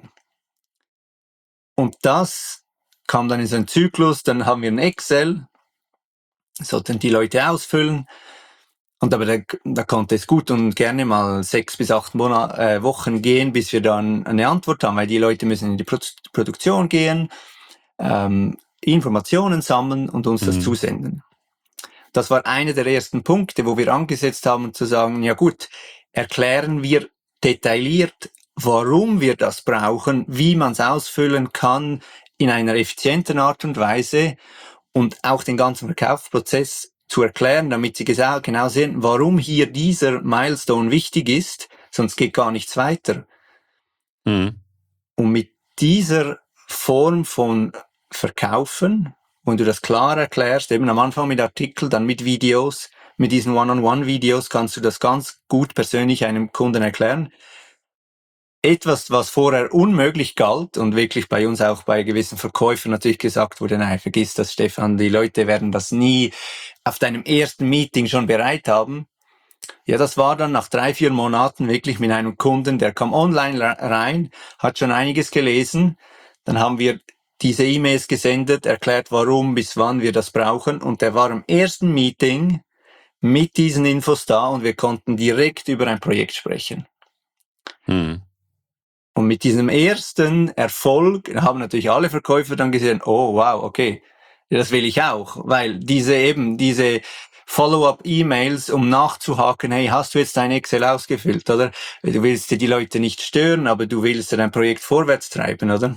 Und das kam dann in so einen Zyklus, dann haben wir ein Excel, sollten die Leute ausfüllen. Und aber da konnte es gut und gerne mal 6 bis 8 Wochen gehen, bis wir dann eine Antwort haben, weil die Leute müssen in die Produktion gehen, Informationen sammeln und uns das zusenden. Das war einer der ersten Punkte, wo wir angesetzt haben, zu sagen, ja gut, erklären wir detailliert, warum wir das brauchen, wie man es ausfüllen kann in einer effizienten Art und Weise und auch den ganzen Verkaufsprozess zu erklären, damit sie genau sehen, warum hier dieser Milestone wichtig ist, sonst geht gar nichts weiter. Und mit dieser Form von Verkaufen, wenn du das klar erklärst, eben am Anfang mit Artikeln, dann mit Videos, mit diesen One-on-One-Videos kannst du das ganz gut persönlich einem Kunden erklären. Etwas, was vorher unmöglich galt und wirklich bei uns auch bei gewissen Verkäufern natürlich gesagt wurde, nein, vergiss das, Stefan, die Leute werden das nie auf deinem ersten Meeting schon bereit haben. Ja, das war dann nach 3-4 Monaten wirklich mit einem Kunden, der kam online rein, hat schon einiges gelesen. Dann haben wir diese E-Mails gesendet, erklärt, warum, bis wann wir das brauchen. Und der war im ersten Meeting mit diesen Infos da und wir konnten direkt über ein Projekt sprechen. Und mit diesem ersten Erfolg haben natürlich alle Verkäufer dann gesehen, oh wow, okay, das will ich auch, weil diese Follow-up-E-Mails, um nachzuhaken, hey, hast du jetzt dein Excel ausgefüllt, oder? Du willst die Leute nicht stören, aber du willst dein Projekt vorwärts treiben, oder?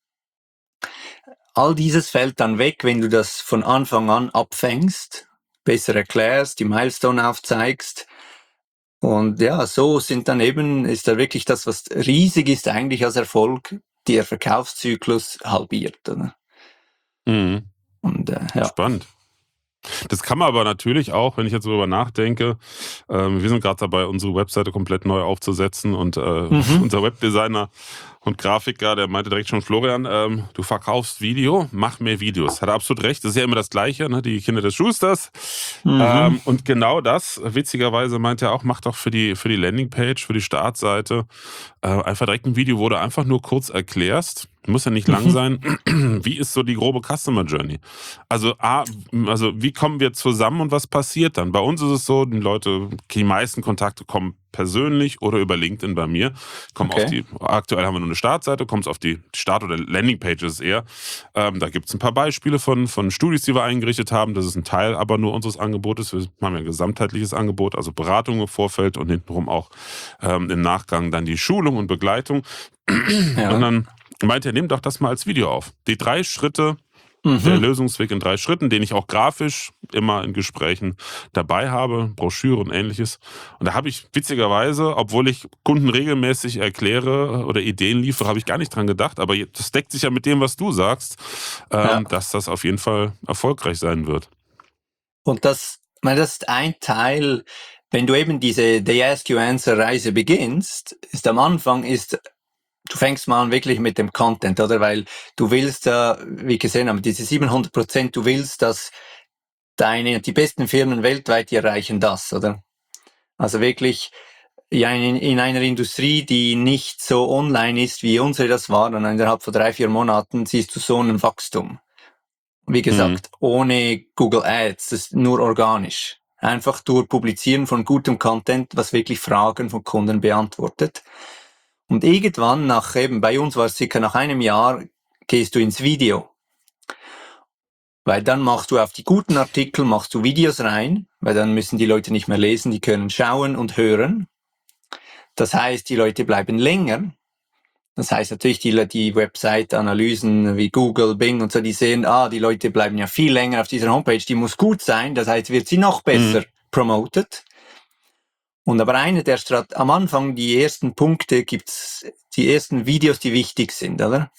All dieses fällt dann weg, wenn du das von Anfang an abfängst, besser erklärst, die Milestone aufzeigst. Und ja, so ist da wirklich das, was riesig ist eigentlich als Erfolg, der Verkaufszyklus halbiert, oder? Und, ja. Spannend. Das kann man aber natürlich auch, wenn ich jetzt darüber nachdenke, wir sind gerade dabei, unsere Webseite komplett neu aufzusetzen und unser Webdesigner und Grafiker, der meinte direkt schon, Florian, du verkaufst Video, mach mehr Videos. Hat er absolut recht, das ist ja immer das Gleiche, ne? Die Kinder des Schusters. Und genau das, witzigerweise meint er auch, mach doch für die Landingpage, für die Startseite einfach direkt ein Video, wo du einfach nur kurz erklärst, muss ja nicht lang sein, wie ist so die grobe Customer Journey? Also wie kommen wir zusammen und was passiert dann? Bei uns ist es so, die meisten Kontakte kommen persönlich oder über LinkedIn bei mir. Aktuell haben wir nur eine Startseite, kommst auf die Start- oder Landingpages eher. Da gibt es ein paar Beispiele von Studios, die wir eingerichtet haben. Das ist ein Teil aber nur unseres Angebotes. Wir haben ja ein gesamtheitliches Angebot, also Beratung im Vorfeld und hintenrum auch im Nachgang dann die Schulung und Begleitung. Ja. Und dann meinte er, nimm doch das mal als Video auf. Die 3 Schritte, der Mhm. Lösungsweg in 3 Schritten, den ich auch grafisch immer in Gesprächen dabei habe, Broschüre und Ähnliches. Und da habe ich witzigerweise, obwohl ich Kunden regelmäßig erkläre oder Ideen liefere, habe ich gar nicht dran gedacht. Aber das deckt sich ja mit dem, was du sagst, Ja. dass das auf jeden Fall erfolgreich sein wird. Und ich meine, das ist ein Teil, wenn du eben diese They Ask You Answer Reise beginnst, ist am Anfang du fängst mal an wirklich mit dem Content, oder? Weil du willst ja, wie gesehen haben, diese 700%, du willst, dass die besten Firmen weltweit, die erreichen das, oder? Also wirklich, ja, in einer Industrie, die nicht so online ist, wie unsere das war, und innerhalb von 3-4 Monaten siehst du so ein Wachstum. Wie Mhm. gesagt, ohne Google Ads, das ist nur organisch. Einfach durch Publizieren von gutem Content, was wirklich Fragen von Kunden beantwortet. Und irgendwann bei uns war es circa nach einem Jahr, gehst du ins Video. Weil dann machst du auf die guten Artikel, machst du Videos rein, weil dann müssen die Leute nicht mehr lesen, die können schauen und hören. Das heißt, die Leute bleiben länger. Das heißt natürlich, die Website-Analysen wie Google, Bing und so, die sehen, die Leute bleiben ja viel länger auf dieser Homepage, die muss gut sein, das heißt, wird sie noch besser Mhm. promoted. Und aber am Anfang, die ersten Punkte, gibt's die ersten Videos, die wichtig sind, oder?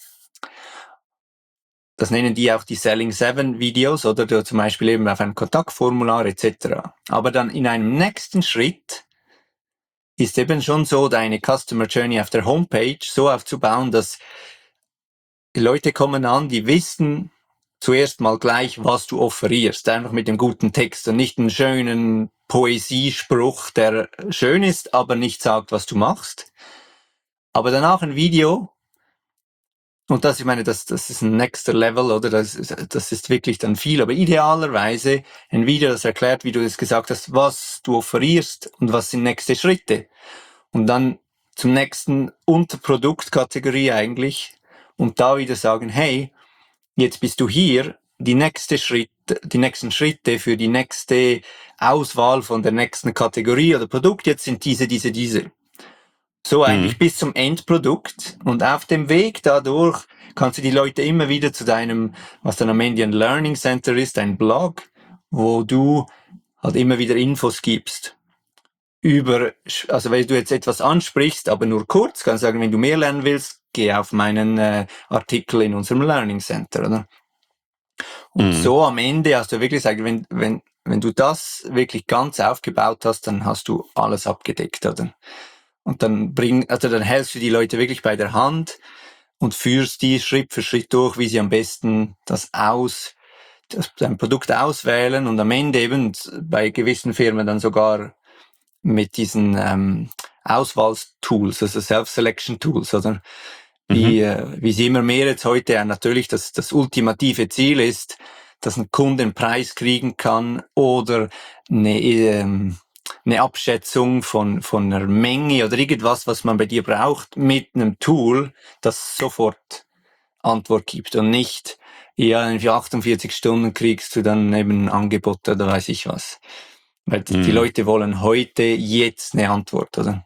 Das nennen die auch die Selling 7 Videos, oder du zum Beispiel eben auf einem Kontaktformular etc. Aber dann in einem nächsten Schritt ist eben schon so, deine Customer Journey auf der Homepage so aufzubauen, dass die Leute kommen an, die wissen zuerst mal gleich, was du offerierst. Einfach mit dem guten Text und nicht einen schönen Poesiespruch, der schön ist, aber nicht sagt, was du machst. Aber danach ein Video, und ich meine, das ist ein nächster Level, oder? Das ist wirklich dann viel. Aber idealerweise ein Video, das erklärt, wie du es gesagt hast, was du offerierst und was sind nächste Schritte. Und dann zum nächsten Unterproduktkategorie eigentlich. Und da wieder sagen, hey, jetzt bist du hier, die nächsten Schritte für die nächste Auswahl von der nächsten Kategorie oder Produkt, jetzt sind diese. So eigentlich Mhm. bis zum Endprodukt. Und auf dem Weg dadurch kannst du die Leute immer wieder zu deinem, was dann am Ende ein Learning Center ist, ein Blog, wo du halt immer wieder Infos gibst. Also wenn du jetzt etwas ansprichst, aber nur kurz, kannst du sagen, wenn du mehr lernen willst, geh auf meinen Artikel in unserem Learning Center, oder? Und Mhm. so am Ende hast du wirklich gesagt, wenn du das wirklich ganz aufgebaut hast, dann hast du alles abgedeckt, oder? Und dann hältst du die Leute wirklich bei der Hand und führst die Schritt für Schritt durch, wie sie am besten dein Produkt auswählen und am Ende eben bei gewissen Firmen dann sogar mit diesen Auswahltools, also Self-Selection-Tools, oder? Mhm. Wie sie immer mehr jetzt heute natürlich das ultimative Ziel ist, dass ein Kunde einen Preis kriegen kann oder eine Abschätzung von einer Menge oder irgendwas, was man bei dir braucht, mit einem Tool, das sofort Antwort gibt und nicht, ja, in 48 Stunden kriegst du dann eben ein Angebot oder weiß ich was. Weil die Mhm. Leute wollen heute jetzt eine Antwort, oder?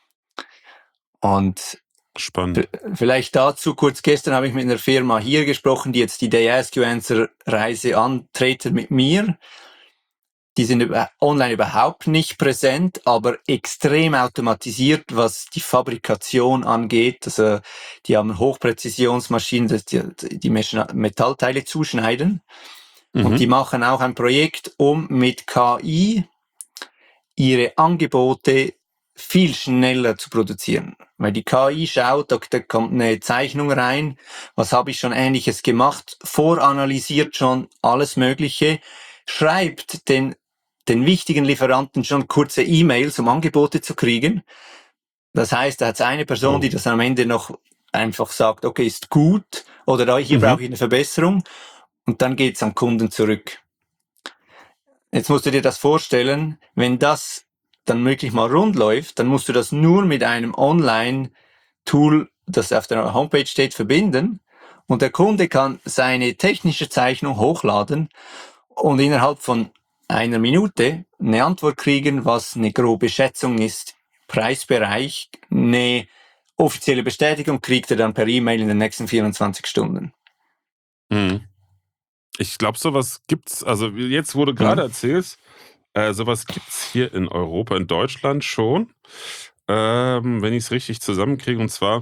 Und Spannend. vielleicht dazu kurz, gestern habe ich mit einer Firma hier gesprochen, die jetzt die They Ask You Answer Reise antreten mit mir. Die sind online überhaupt nicht präsent, aber extrem automatisiert, was die Fabrikation angeht. Also die haben Hochpräzisionsmaschinen, die Metallteile zuschneiden. Und Mhm. die machen auch ein Projekt, um mit KI ihre Angebote viel schneller zu produzieren. Weil die KI schaut, da kommt eine Zeichnung rein, was habe ich schon Ähnliches gemacht, voranalysiert schon alles Mögliche, schreibt den wichtigen Lieferanten schon kurze E-Mails, um Angebote zu kriegen. Das heißt, da hat es eine Person, Oh. die das am Ende noch einfach sagt, okay, ist gut, oder hier Mhm. brauche ich eine Verbesserung, und dann geht es am Kunden zurück. Jetzt musst du dir das vorstellen, wenn das dann wirklich mal rund läuft, dann musst du das nur mit einem Online-Tool, das auf der Homepage steht, verbinden, und der Kunde kann seine technische Zeichnung hochladen und innerhalb von einer Minute eine Antwort kriegen, was eine grobe Schätzung ist, Preisbereich, eine offizielle Bestätigung kriegt er dann per E-Mail in den nächsten 24 Stunden. Mhm. Ich glaube, sowas gibt's, also jetzt, wo du gerade erzählst, sowas gibt's hier in Europa, in Deutschland schon, wenn ich es richtig zusammenkriege. Und zwar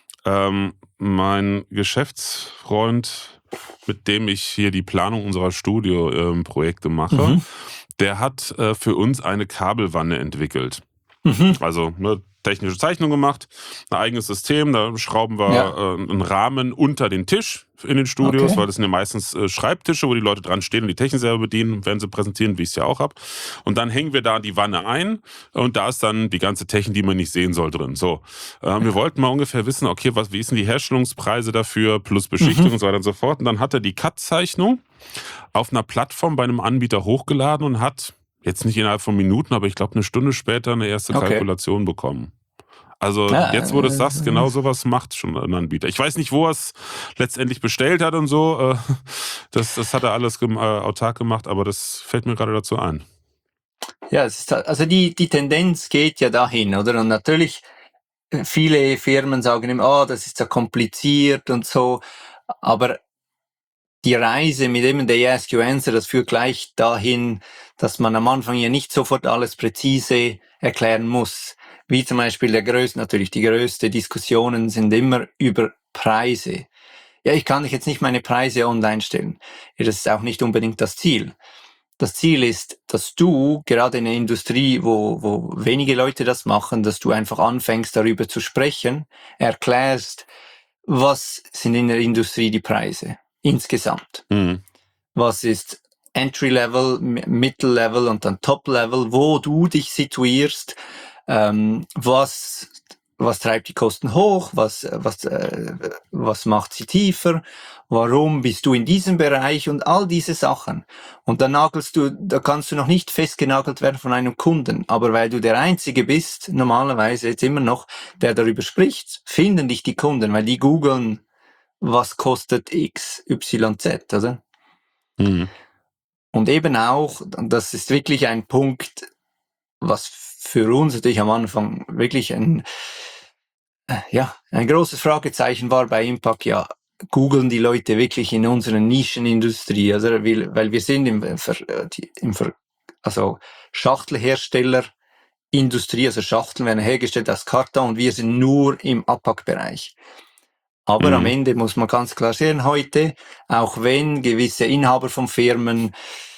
mein Geschäftsfreund, mit dem ich hier die Planung unserer Studioprojekte mache, der hat für uns eine Kabelwanne entwickelt. Also eine technische Zeichnung gemacht, ein eigenes System, da schrauben wir einen Rahmen unter den Tisch in den Studios, Okay. weil das sind ja meistens Schreibtische, wo die Leute dran stehen und die Technik selber bedienen, werden sie präsentieren, wie ich es ja auch habe. Und dann hängen wir da die Wanne ein und da ist dann die ganze Technik, die man nicht sehen soll, drin. So, wir wollten mal ungefähr wissen, okay, wie ist denn die Herstellungspreise dafür plus Beschichtung und so weiter und so fort. Und dann hat er die Cut-Zeichnung auf einer Plattform bei einem Anbieter hochgeladen und hat jetzt nicht innerhalb von Minuten, aber ich glaube 1 Stunde später eine erste Kalkulation bekommen. Also jetzt, wo du es sagst, genau sowas macht schon ein Anbieter. Ich weiß nicht, wo er es letztendlich bestellt hat und so. Das hat er alles autark gemacht, aber das fällt mir gerade dazu ein. Ja, es ist also die Tendenz geht ja dahin, oder? Und natürlich, viele Firmen sagen immer, das ist so kompliziert und so, aber die Reise mit eben der Ask You Answer, das führt gleich dahin, dass man am Anfang ja nicht sofort alles präzise erklären muss. Wie zum Beispiel die größte Diskussionen sind immer über Preise. Ja, ich kann jetzt nicht meine Preise online stellen. Ja, das ist auch nicht unbedingt das Ziel. Das Ziel ist, dass du gerade in einer Industrie, wo wenige Leute das machen, dass du einfach anfängst, darüber zu sprechen, erklärst, was sind in der Industrie die Preise insgesamt. Was ist Entry-Level, Middle-Level und dann Top-Level, wo du dich situierst, was treibt die Kosten hoch, was macht sie tiefer, warum bist du in diesem Bereich und all diese Sachen. Und da kannst du noch nicht festgenagelt werden von einem Kunden, aber weil du der Einzige bist, normalerweise jetzt immer noch, der darüber spricht, finden dich die Kunden, weil die googeln, was kostet X, Y, Z, oder? Und eben auch, das ist wirklich ein Punkt, was für uns natürlich am Anfang wirklich ein großes Fragezeichen war bei Impact, googeln die Leute wirklich in unserer Nischenindustrie, also weil wir sind also Schachtelherstellerindustrie, also Schachteln werden hergestellt aus Karton und wir sind nur im Abpackbereich. Aber am Ende muss man ganz klar sehen, heute, auch wenn gewisse Inhaber von Firmen,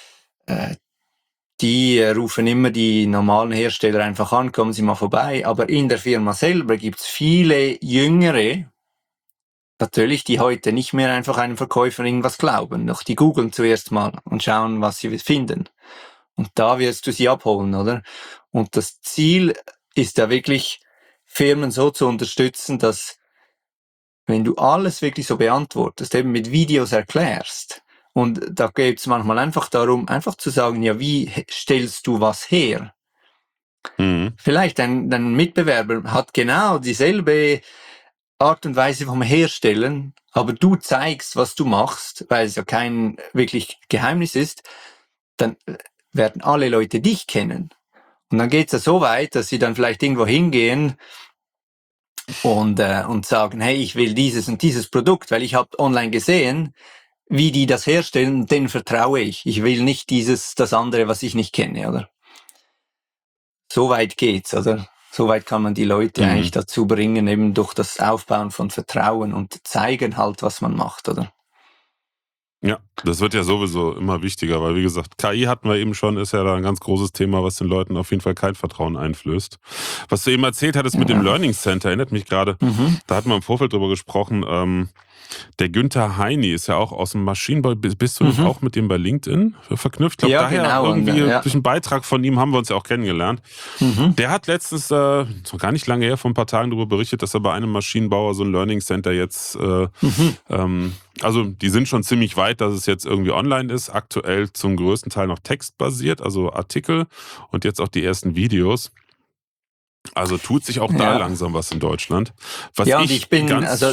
die rufen immer die normalen Hersteller einfach an, kommen Sie mal vorbei. Aber in der Firma selber gibt's viele Jüngere, natürlich, die heute nicht mehr einfach einem Verkäufer irgendwas glauben. Doch die googeln zuerst mal und schauen, was sie finden. Und da wirst du sie abholen, oder? Und das Ziel ist ja wirklich, Firmen so zu unterstützen, dass wenn du alles wirklich so beantwortest, eben mit Videos erklärst, und da geht es manchmal einfach darum, einfach zu sagen, ja, wie stellst du was her? Vielleicht dein Mitbewerber hat genau dieselbe Art und Weise vom Herstellen, aber du zeigst, was du machst, weil es ja kein wirklich Geheimnis ist, dann werden alle Leute dich kennen. Und dann geht es ja so weit, dass sie dann vielleicht irgendwo hingehen und sagen, hey, ich will dieses und dieses Produkt, weil ich habe online gesehen, wie die das herstellen, denen vertraue ich. Ich will nicht das andere, was ich nicht kenne, oder? So weit geht's, oder? So weit kann man die Leute eigentlich dazu bringen, eben durch das Aufbauen von Vertrauen und zeigen halt, was man macht, oder? Ja, das wird ja sowieso immer wichtiger, weil wie gesagt, KI hatten wir eben schon, ist ja da ein ganz großes Thema, was den Leuten auf jeden Fall kein Vertrauen einflößt. Was du eben erzählt hattest mit dem Learning Center, erinnert mich gerade, da hatten wir im Vorfeld drüber gesprochen, der Günther Heini ist ja auch aus dem Maschinenbau. Bist du nicht auch mit dem bei LinkedIn verknüpft? Ich glaube, daher genau. irgendwie durch einen Beitrag von ihm haben wir uns ja auch kennengelernt. Der hat letztens, so gar nicht lange her, vor ein paar Tagen darüber berichtet, dass er bei einem Maschinenbauer so ein Learning Center jetzt, also die sind schon ziemlich weit, dass es jetzt irgendwie online ist. Aktuell zum größten Teil noch textbasiert, also Artikel und jetzt auch die ersten Videos. Also tut sich auch da langsam was in Deutschland. Was und ich bin,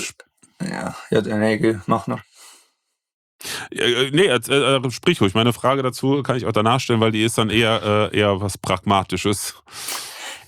mach noch. Sprich ruhig. Meine Frage dazu kann ich auch danach stellen, weil die ist dann eher was Pragmatisches.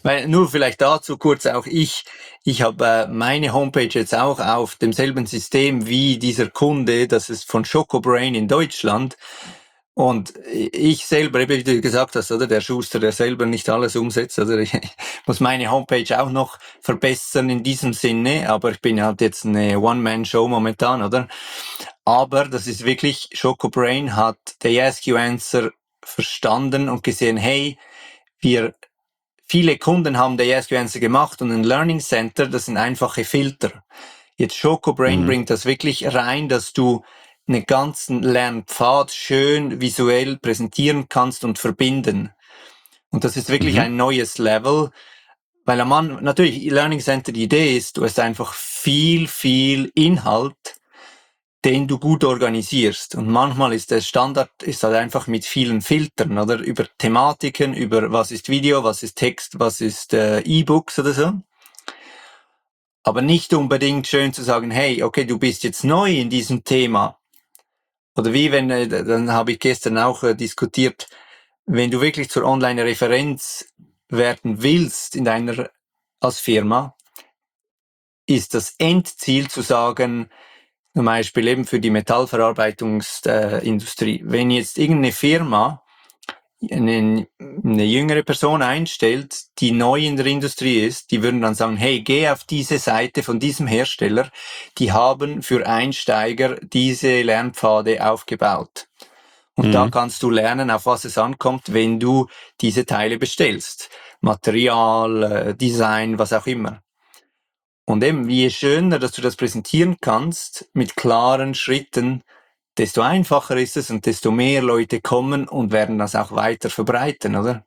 Weil nur vielleicht dazu kurz auch ich habe meine Homepage jetzt auch auf demselben System wie dieser Kunde, das ist von Chocobrain in Deutschland. Und ich selber, wie du gesagt hast, oder der Schuster, der selber nicht alles umsetzt, also ich muss meine Homepage auch noch verbessern in diesem Sinne, aber ich bin halt jetzt eine One-Man-Show momentan, oder? Aber das ist wirklich, Chocobrain hat der Ask You Answer verstanden und gesehen, hey, viele Kunden haben der Ask You Answer gemacht und ein Learning Center, das sind einfache Filter. Jetzt Chocobrain bringt das wirklich rein, dass du einen ganzen Lernpfad schön visuell präsentieren kannst und verbinden. Und das ist wirklich ein neues Level, weil am Anfang, natürlich, Learning Center, die Idee ist, du hast einfach viel Inhalt, den du gut organisierst. Und manchmal ist der Standard ist halt einfach mit vielen Filtern, oder? Über Thematiken, über was ist Video, was ist Text, was ist E-Books oder so. Aber nicht unbedingt schön zu sagen, hey, okay, du bist jetzt neu in diesem Thema. Oder wie wenn, dann habe ich gestern auch diskutiert, wenn du wirklich zur Online-Referenz werden willst in deiner, als Firma, ist das Endziel zu sagen, zum Beispiel eben für die Metallverarbeitungsindustrie, wenn jetzt irgendeine Firma eine jüngere Person einstellt, die neu in der Industrie ist, die würden dann sagen, hey, geh auf diese Seite von diesem Hersteller, die haben für Einsteiger diese Lernpfade aufgebaut. Und da kannst du lernen, auf was es ankommt, wenn du diese Teile bestellst. Material, Design, was auch immer. Und eben, je schöner, dass du das präsentieren kannst, mit klaren Schritten, desto einfacher ist es und desto mehr Leute kommen und werden das auch weiter verbreiten, oder?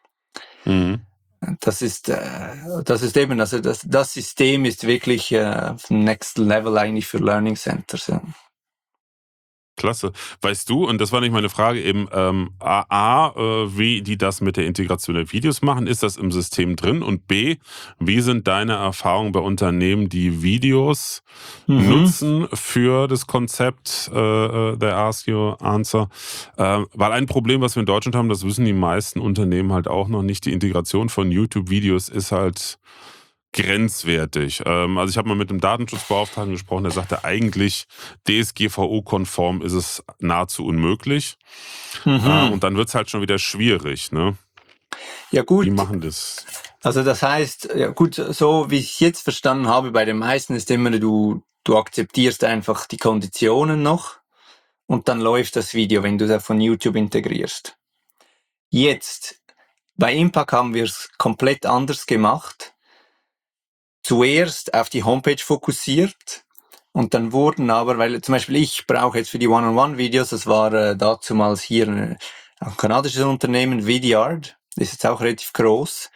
Das ist eben, also das System ist wirklich Next Level eigentlich für Learning Centers. Ja. Klasse. Weißt du, und das war nicht meine Frage, eben wie die das mit der Integration der Videos machen, ist das im System drin? Und B, wie sind deine Erfahrungen bei Unternehmen, die Videos nutzen für das Konzept der Ask You Answer? Weil ein Problem, was wir in Deutschland haben, das wissen die meisten Unternehmen halt auch noch nicht, die Integration von YouTube-Videos ist halt grenzwertig. Also ich habe mal mit einem Datenschutzbeauftragten gesprochen, der sagte, eigentlich DSGVO-konform ist es nahezu unmöglich. Und dann wird es halt schon wieder schwierig. Ne? Ja gut. Wie machen das? Also das heißt, ja gut, so wie ich es jetzt verstanden habe, bei den meisten ist immer, du akzeptierst einfach die Konditionen noch und dann läuft das Video, wenn du das von YouTube integrierst. Jetzt, bei Impact haben wir es komplett anders gemacht. Zuerst auf die Homepage fokussiert und dann wurden aber, weil zum Beispiel ich brauche jetzt für die One-on-One-Videos, das war dazumals hier ein kanadisches Unternehmen, Vidyard, das ist jetzt auch relativ groß.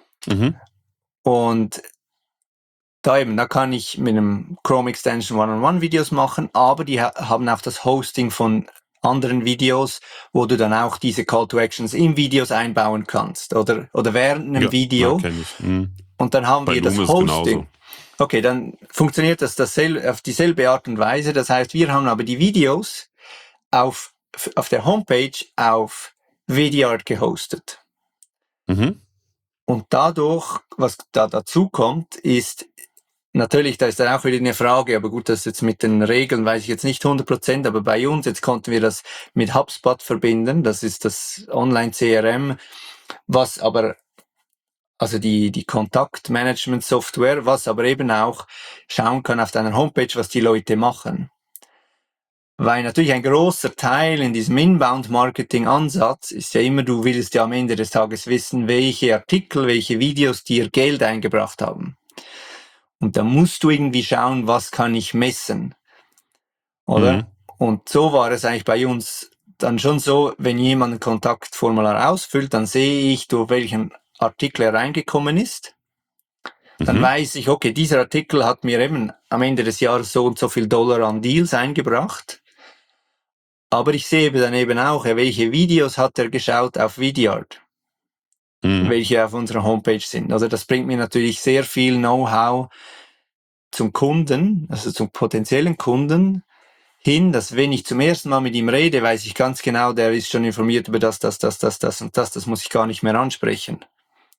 Und da kann ich mit einem Chrome Extension One-on-One-Videos machen, aber die haben auch das Hosting von anderen Videos, wo du dann auch diese Call to Actions in Videos einbauen kannst oder während einem Video. Kenn ich. Und dann haben wir das Hosting. Genauso. Okay, dann funktioniert das auf dieselbe Art und Weise. Das heißt, wir haben aber die Videos auf der Homepage auf Vidyard gehostet. Und dadurch, was da dazu kommt, ist natürlich, da ist dann auch wieder eine Frage, aber gut, das jetzt mit den Regeln weiß ich jetzt nicht 100%, aber bei uns, jetzt konnten wir das mit HubSpot verbinden, das ist das Online-CRM, was aber, also die Kontaktmanagement-Software, was aber eben auch schauen kann auf deiner Homepage, was die Leute machen. Weil natürlich ein großer Teil in diesem Inbound-Marketing-Ansatz ist ja immer, du willst ja am Ende des Tages wissen, welche Artikel, welche Videos dir Geld eingebracht haben. Und da musst du irgendwie schauen, was kann ich messen, oder? Und so war es eigentlich bei uns dann schon so, wenn jemand ein Kontaktformular ausfüllt, dann sehe ich, durch welchen Artikel er reingekommen ist. Dann weiß ich, okay, dieser Artikel hat mir eben am Ende des Jahres so und so viel Dollar an Deals eingebracht. Aber ich sehe dann eben auch, welche Videos hat er geschaut auf Vidyard, welche auf unserer Homepage sind. Also das bringt mir natürlich sehr viel Know-how zum Kunden, also zum potenziellen Kunden hin, dass wenn ich zum ersten Mal mit ihm rede, weiß ich ganz genau, der ist schon informiert über das und das muss ich gar nicht mehr ansprechen.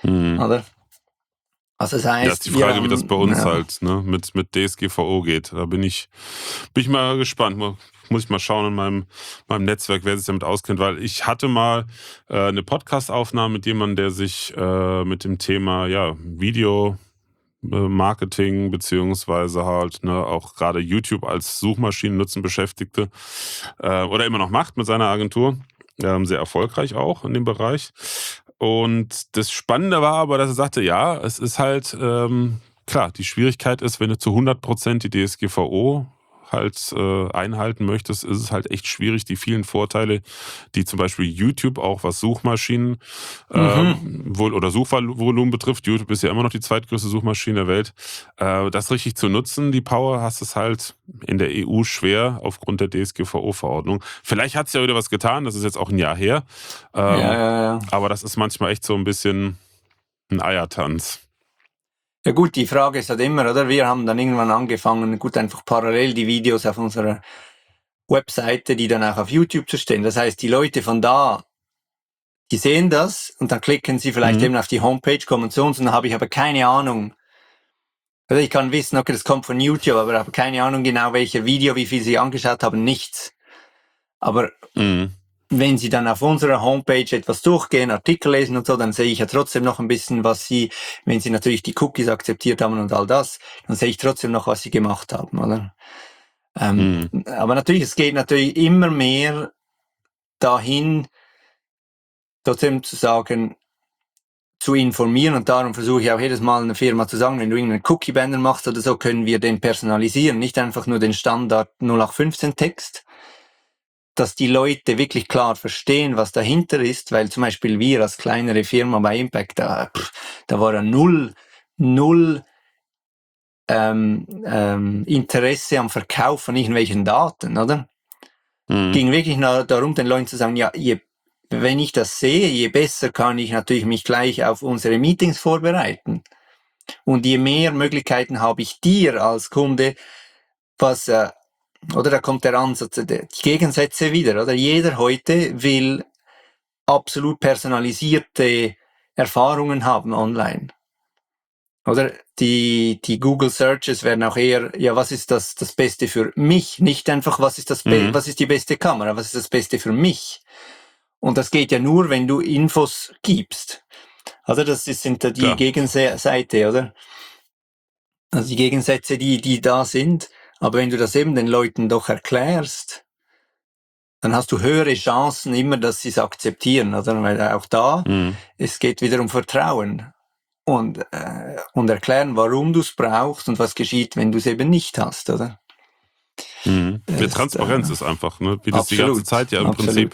Mhm. oder? Also das Ja, ist heißt, die Frage, wie das bei uns ja. halt mit DSGVO geht. Da bin ich mal gespannt. Muss ich mal schauen in meinem Netzwerk, wer sich damit auskennt, weil ich hatte mal eine Podcast-Aufnahme mit jemandem, der sich mit dem Thema Video Marketing beziehungsweise halt auch gerade YouTube als Suchmaschinen nutzen beschäftigte oder immer noch macht mit seiner Agentur. Sehr erfolgreich auch in dem Bereich. Und das Spannende war aber, dass er sagte, ja, es ist halt, klar, die Schwierigkeit ist, wenn du zu 100% die DSGVO halt einhalten möchtest, ist es halt echt schwierig, die vielen Vorteile, die zum Beispiel YouTube auch was Suchmaschinen oder Suchvolumen betrifft. YouTube ist ja immer noch die zweitgrößte Suchmaschine der Welt. Das richtig zu nutzen, die Power, hast es halt in der EU schwer aufgrund der DSGVO-Verordnung. Vielleicht hat es ja wieder was getan, das ist jetzt auch ein Jahr her. Ja. Aber das ist manchmal echt so ein bisschen ein Eiertanz. Ja gut, die Frage ist halt immer, oder? Wir haben dann irgendwann angefangen, gut, einfach parallel die Videos auf unserer Webseite, die dann auch auf YouTube zu stellen. Das heißt, die Leute von da, die sehen das und dann klicken sie vielleicht eben auf die Homepage, kommen zu uns und dann habe ich aber keine Ahnung. Also ich kann wissen, okay, das kommt von YouTube, aber ich habe keine Ahnung genau, welche Video, wie viel sie angeschaut haben, nichts. Aber wenn Sie dann auf unserer Homepage etwas durchgehen, Artikel lesen und so, dann sehe ich ja trotzdem noch ein bisschen, was Sie, wenn Sie natürlich die Cookies akzeptiert haben und all das, dann sehe ich trotzdem noch, was Sie gemacht haben, oder? Aber natürlich, es geht natürlich immer mehr dahin, trotzdem zu sagen, zu informieren und darum versuche ich auch jedes Mal einer Firma zu sagen, wenn du irgendeinen Cookie-Banner machst oder so, können wir den personalisieren, nicht einfach nur den Standard 0815-Text, dass die Leute wirklich klar verstehen, was dahinter ist, weil zum Beispiel wir als kleinere Firma bei Impact, da war ja null Interesse am Verkauf von irgendwelchen Daten, oder? Ging wirklich darum, den Leuten zu sagen, ja, wenn ich das sehe, je besser kann ich natürlich mich gleich auf unsere Meetings vorbereiten. Und je mehr Möglichkeiten habe ich dir als Kunde, oder da kommt der Ansatz, die Gegensätze wieder, oder? Jeder heute will absolut personalisierte Erfahrungen haben online. Oder die Google Searches werden auch eher, ja, was ist das Beste für mich? Nicht einfach, was ist die beste Kamera? Was ist das Beste für mich? Und das geht ja nur, wenn du Infos gibst. Also sind da die Gegenseite, oder? Also die Gegensätze, die da sind. Aber wenn du das eben den Leuten doch erklärst, dann hast du höhere Chancen immer, dass sie es akzeptieren, oder? Weil auch da, es geht wieder um Vertrauen und erklären, warum du es brauchst und was geschieht, wenn du es eben nicht hast, oder? Die Transparenz ist einfach, ne? Wie du es die ganze Zeit ja im Prinzip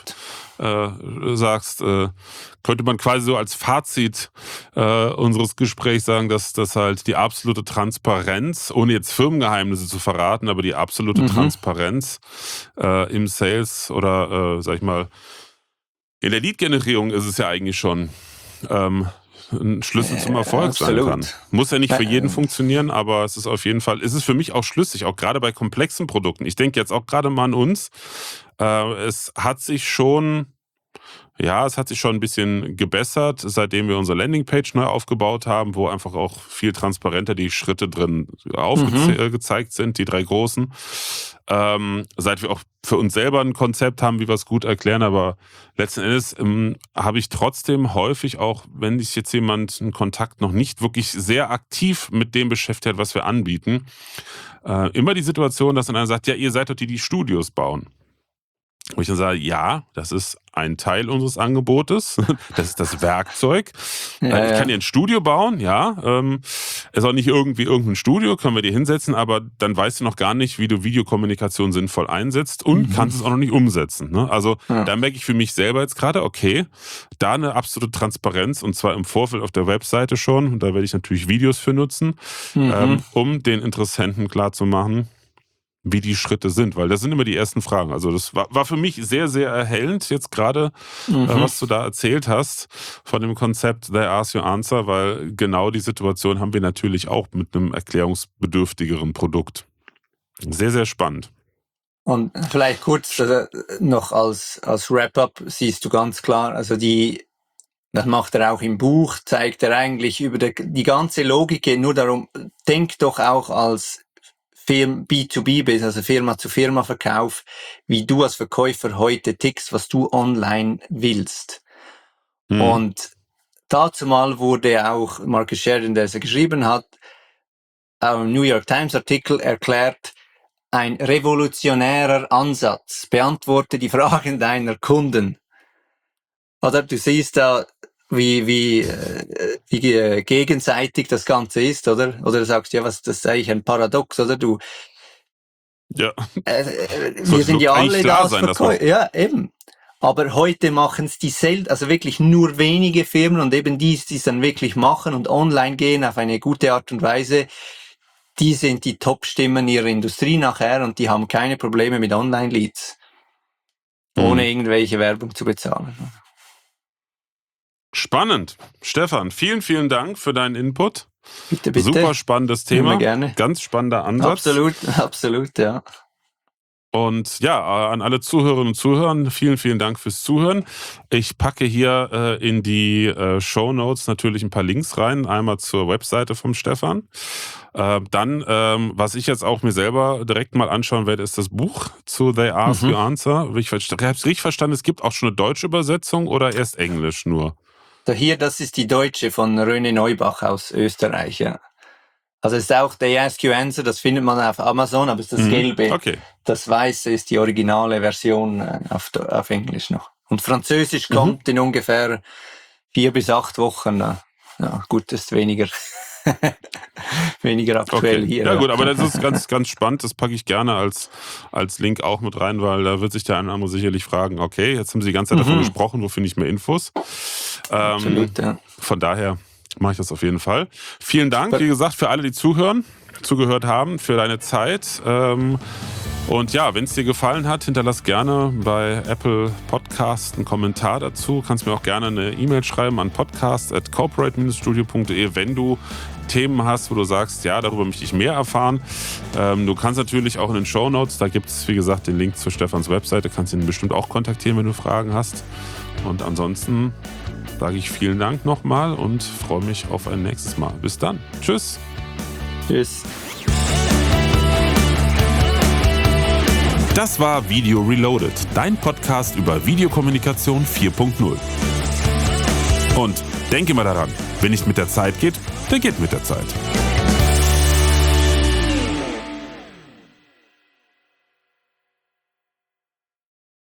sagst, könnte man quasi so als Fazit unseres Gesprächs sagen, dass das halt die absolute Transparenz, ohne jetzt Firmengeheimnisse zu verraten, aber die absolute Transparenz im Sales oder sag ich mal, in der Lead-Generierung ist es ja eigentlich schon ein Schlüssel zum Erfolg sein kann. Muss ja nicht für jeden funktionieren, aber es ist auf jeden Fall, ist es für mich auch schlüssig, auch gerade bei komplexen Produkten. Ich denke jetzt auch gerade mal an uns. Es hat sich schon ein bisschen gebessert, seitdem wir unsere Landingpage neu aufgebaut haben, wo einfach auch viel transparenter die Schritte drin aufgezeigt sind, die 3 großen. Seit wir auch für uns selber ein Konzept haben, wie wir es gut erklären, aber letzten Endes habe ich trotzdem häufig auch, wenn sich jetzt jemand einen Kontakt noch nicht wirklich sehr aktiv mit dem beschäftigt hat, was wir anbieten, immer die Situation, dass dann einer sagt, ja, ihr seid doch die Studios bauen. Wo ich dann sage, ja, das ist ein Teil unseres Angebotes, das ist das Werkzeug. Ich kann dir ein Studio bauen, ja. Ist auch nicht irgendwie irgendein Studio, können wir dir hinsetzen, aber dann weißt du noch gar nicht, wie du Videokommunikation sinnvoll einsetzt und kannst es auch noch nicht umsetzen. Ne? Also da merke ich für mich selber jetzt gerade, okay, da eine absolute Transparenz und zwar im Vorfeld auf der Webseite schon, und da werde ich natürlich Videos für nutzen, um den Interessenten klarzumachen, wie die Schritte sind, weil das sind immer die ersten Fragen. Also das war für mich sehr, sehr erhellend jetzt gerade, was du da erzählt hast von dem Konzept They Ask You Answer, weil genau die Situation haben wir natürlich auch mit einem erklärungsbedürftigeren Produkt. Sehr, sehr spannend. Und vielleicht kurz noch als Wrap-up siehst du ganz klar, also das macht er auch im Buch, zeigt er eigentlich über die ganze Logik, geht nur darum, denk doch auch als B2B-Business, also Firma-zu-Firma-Verkauf, wie du als Verkäufer heute tickst, was du online willst. Und dazu mal wurde auch Marcus Sheridan, der es geschrieben hat, im New York Times Artikel erklärt, ein revolutionärer Ansatz, beantworte die Fragen deiner Kunden. Oder du siehst da, wie gegenseitig das Ganze ist, oder? Oder du sagst, ja, das ist eigentlich ein Paradox, oder? Ja. Wir sind ja alle da als Verkäufer. Ja, eben. Aber heute machen es also wirklich nur wenige Firmen und eben die es dann wirklich machen und online gehen auf eine gute Art und Weise, die sind die Top-Stimmen ihrer Industrie nachher und die haben keine Probleme mit Online-Leads, ohne irgendwelche Werbung zu bezahlen. Spannend. Stefan, vielen, vielen Dank für deinen Input. Bitte. Super spannendes Thema. Immer gerne. Ganz spannender Ansatz. Absolut, ja. Und ja, an alle Zuhörerinnen und Zuhörer, vielen, vielen Dank fürs Zuhören. Ich packe hier in die Shownotes natürlich ein paar Links rein. Einmal zur Webseite vom Stefan. Dann, was ich jetzt auch mir selber direkt mal anschauen werde, ist das Buch zu They Ask You Answer. Ich habe es richtig verstanden, es gibt auch schon eine deutsche Übersetzung oder erst Englisch nur? Hier, das ist die deutsche von René Neubach aus Österreich, ja. Also es ist auch They Ask You Answer, das findet man auf Amazon, aber es ist das Gelbe. Okay. Das Weiße ist die originale Version auf Englisch noch. Und Französisch kommt in ungefähr 4 bis 8 Wochen. Ja, gut, das ist weniger aktuell hier. Ja gut, aber das ist ganz, ganz spannend. Das packe ich gerne als Link auch mit rein, weil da wird sich der eine oder andere sicherlich fragen, okay, jetzt haben Sie die ganze Zeit davon gesprochen, wo finde ich mehr Infos? Absolut, ja. Von daher mache ich das auf jeden Fall. Vielen Dank, wie gesagt, für alle, die zugehört haben, für deine Zeit. Und ja, wenn es dir gefallen hat, hinterlass gerne bei Apple Podcast einen Kommentar dazu. Kannst mir auch gerne eine E-Mail schreiben an podcast@corporate-studio.de, wenn du Themen hast, wo du sagst, ja, darüber möchte ich mehr erfahren. Du kannst natürlich auch in den Shownotes, da gibt es, wie gesagt, den Link zu Stefans Webseite, kannst ihn bestimmt auch kontaktieren, wenn du Fragen hast. Und ansonsten sage ich vielen Dank nochmal und freue mich auf ein nächstes Mal. Bis dann. Tschüss. Tschüss. Das war Video Reloaded, dein Podcast über Videokommunikation 4.0. Und denke mal daran, wenn nicht mit der Zeit geht, dann geht mit der Zeit.